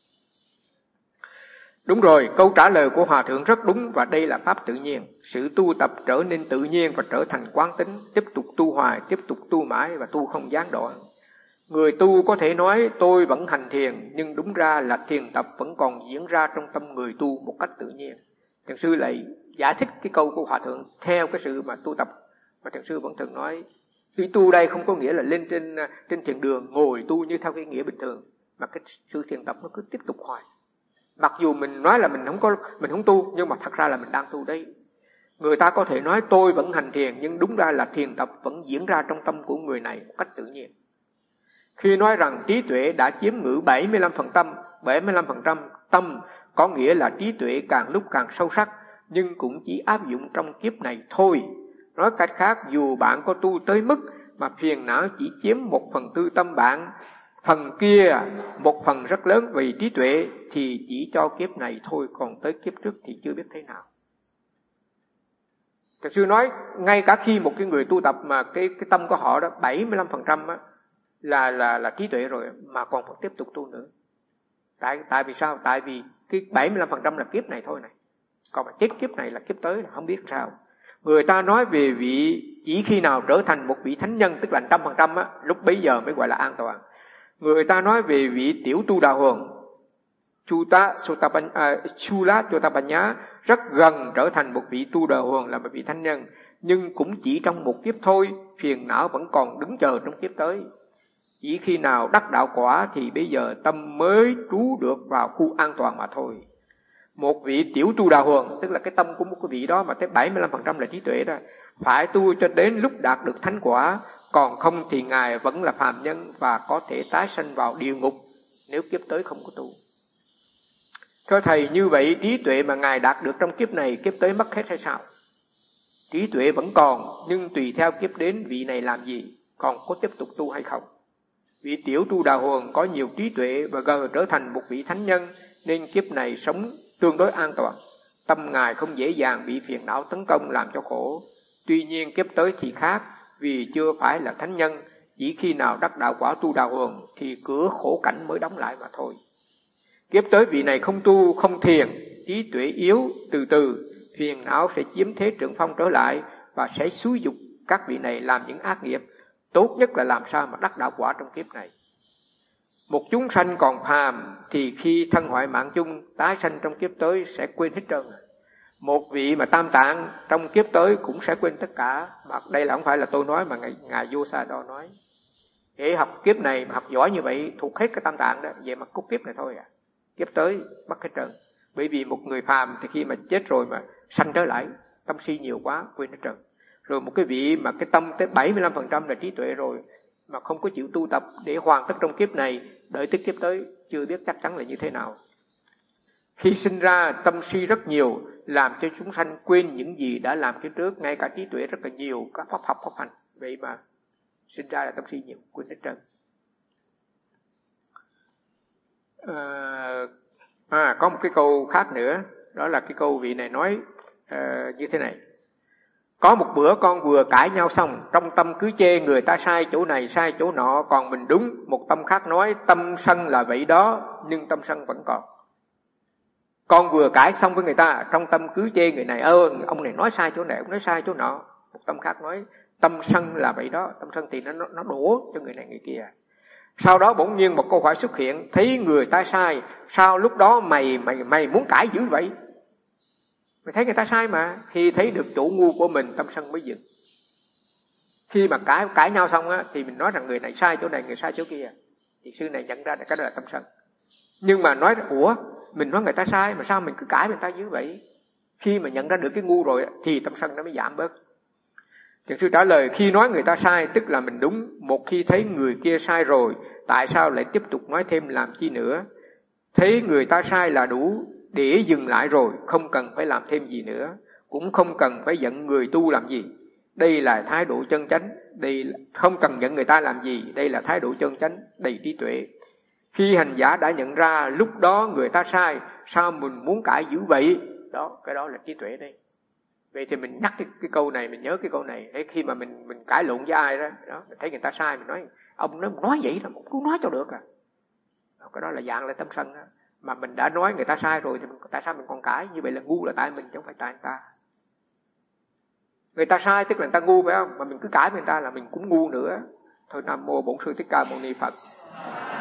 Đúng rồi, câu trả lời của hòa thượng rất đúng, và đây là pháp tự nhiên. Sự tu tập trở nên tự nhiên và trở thành quán tính, tiếp tục tu hoài, tiếp tục tu mãi và tu không gián đoạn. Người tu có thể nói tôi vẫn hành thiền, nhưng đúng ra là thiền tập vẫn còn diễn ra trong tâm người tu một cách tự nhiên. Thiền sư lại giải thích cái câu của Hòa Thượng theo cái sự mà tu tập mà Thiền sư vẫn thường nói. Khi tu đây không có nghĩa là lên trên trên thiền đường ngồi tu như theo cái nghĩa bình thường, mà cái sự thiền tập nó cứ tiếp tục hoài. Mặc dù mình nói là mình không có mình không tu, nhưng mà thật ra là mình đang tu đấy. Người ta có thể nói tôi vẫn hành thiền, nhưng đúng ra là thiền tập vẫn diễn ra trong tâm của người này một cách tự nhiên. Khi nói rằng trí tuệ đã chiếm ngữ bảy mươi lăm phần trăm, bảy mươi lăm phần trăm tâm, có nghĩa là trí tuệ càng lúc càng sâu sắc, nhưng cũng chỉ áp dụng trong kiếp này thôi. Nói cách khác, dù bạn có tu tới mức mà phiền não chỉ chiếm một phần tư tâm bạn, phần kia một phần rất lớn vì trí tuệ, thì chỉ cho kiếp này thôi, còn tới kiếp trước thì chưa biết thế nào. Thật sư nói, ngay cả khi một cái người tu tập mà cái cái tâm của họ đó bảy mươi lăm phần trăm á, là là là trí tuệ rồi, mà còn phải tiếp tục tu nữa. Tại tại vì sao? Tại vì cái bảy mươi lăm phần trăm là kiếp này thôi này. Còn mà chết kiếp này là kiếp tới là không biết sao. Người ta nói về vị chỉ khi nào trở thành một vị thánh nhân, tức là trăm phần trăm á, lúc bấy giờ mới gọi là an toàn. Người ta nói về vị tiểu tu đà hoàng Chuta Chula Chotapanya rất gần trở thành một vị tu đà hoàng, là một vị thánh nhân, nhưng cũng chỉ trong một kiếp thôi, phiền não vẫn còn đứng chờ trong kiếp tới. Chỉ khi nào đắc đạo quả thì bây giờ tâm mới trú được vào khu an toàn mà thôi. Một vị tiểu tu đà hoàng, tức là cái tâm của một cái vị đó mà tới bảy mươi lăm phần trăm là trí tuệ đó, phải tu cho đến lúc đạt được thánh quả, còn không thì Ngài vẫn là phàm nhân và có thể tái sanh vào địa ngục nếu kiếp tới không có tu. Thưa Thầy, như vậy trí tuệ mà Ngài đạt được trong kiếp này, kiếp tới mất hết hay sao? Trí tuệ vẫn còn, nhưng tùy theo kiếp đến vị này làm gì, còn có tiếp tục tu hay không. Vị tiểu tu đà hoàng có nhiều trí tuệ và gần trở thành một vị thánh nhân, nên kiếp này sống tương đối an toàn. Tâm Ngài không dễ dàng bị phiền não tấn công làm cho khổ. Tuy nhiên kiếp tới thì khác, vì chưa phải là thánh nhân, chỉ khi nào đắc đạo quả tu đà hoàng thì cửa khổ cảnh mới đóng lại mà thôi. Kiếp tới vị này không tu, không thiền, trí tuệ yếu, từ từ phiền não sẽ chiếm thế trưởng phong trở lại và sẽ xúi dục các vị này làm những ác nghiệp. Tốt nhất là làm sao mà đắc đạo quả trong kiếp này. Một chúng sanh còn phàm thì khi thân hoại mạng chung, tái sanh trong kiếp tới sẽ quên hết trơn. Một vị mà tam tạng trong kiếp tới cũng sẽ quên tất cả. Mà đây là không phải là tôi nói mà Ngài, Ngài Vô-sa-đo nói. Để học kiếp này mà học giỏi như vậy, thuộc hết cái tam tạng đó, vậy mà cốt kiếp này thôi à. Kiếp tới mất hết trơn. Bởi vì một người phàm thì khi mà chết rồi mà sanh trở lại, tâm si nhiều quá, quên hết trơn. Rồi một cái vị mà cái tâm tới bảy mươi lăm phần trăm là trí tuệ rồi, mà không có chịu tu tập để hoàn tất trong kiếp này, đợi tới kiếp tới chưa biết chắc chắn là như thế nào. Khi sinh ra tâm si rất nhiều, làm cho chúng sanh quên những gì đã làm kiếp trước, ngay cả trí tuệ rất là nhiều, các pháp học pháp hành. Vậy mà sinh ra là tâm si nhiều, quên hết trơn. À, à, có một cái câu khác nữa, đó là cái câu vị này nói uh, như thế này. Có một bữa con vừa cãi nhau xong, trong tâm cứ chê người ta sai chỗ này sai chỗ nọ, còn mình đúng. Một tâm khác nói tâm sân là vậy đó, nhưng tâm sân vẫn còn. Con vừa cãi xong với người ta, trong tâm cứ chê người này, ơ ông này nói sai chỗ này, ông nói sai chỗ nọ. Một tâm khác nói tâm sân là vậy đó, tâm sân thì nó nó đổ cho người này người kia. Sau đó bỗng nhiên một câu hỏi xuất hiện, thấy người ta sai, sao lúc đó mày mày mày muốn cãi dữ vậy? Mày thấy người ta sai mà. Khi thấy được chủ ngu của mình, tâm sân mới dừng. Khi mà cãi cãi nhau xong á, thì mình nói rằng người này sai chỗ này, người sai chỗ kia, thì sư này nhận ra cái đó là tâm sân. Nhưng mà nói ủa, mình nói người ta sai mà sao mình cứ cãi người ta dữ vậy? Khi mà nhận ra được cái ngu rồi thì tâm sân nó mới giảm bớt. Thiền sư trả lời, khi nói người ta sai tức là mình đúng. Một khi thấy người kia sai rồi, tại sao lại tiếp tục nói thêm làm chi nữa? Thấy người ta sai là đủ, để dừng lại rồi, không cần phải làm thêm gì nữa, cũng không cần phải giận người tu làm gì. Đây là thái độ chân chánh. Đây không cần giận người ta làm gì, đây là thái độ chân chánh, đầy trí tuệ. Khi hành giả đã nhận ra lúc đó người ta sai, sao mình muốn cãi dữ vậy? Đó, cái đó là trí tuệ đây. Vậy thì mình nhắc cái, cái câu này, mình nhớ cái câu này. Để khi mà mình mình cãi lộn với ai đó, đó mình thấy người ta sai, mình nói ông nói nói vậy là cũng nói cho được à. Đó, cái đó là dạng là tâm sân đó. Mà mình đã nói người ta sai rồi thì mình, tại sao mình còn cãi? Như vậy là ngu là tại mình chứ không phải tại người ta. Người ta sai tức là người ta ngu phải không? Mà mình cứ cãi với người ta là mình cũng ngu nữa. Thôi Nam Mô Bổn Sư Thích Ca Mâu Ni Phật.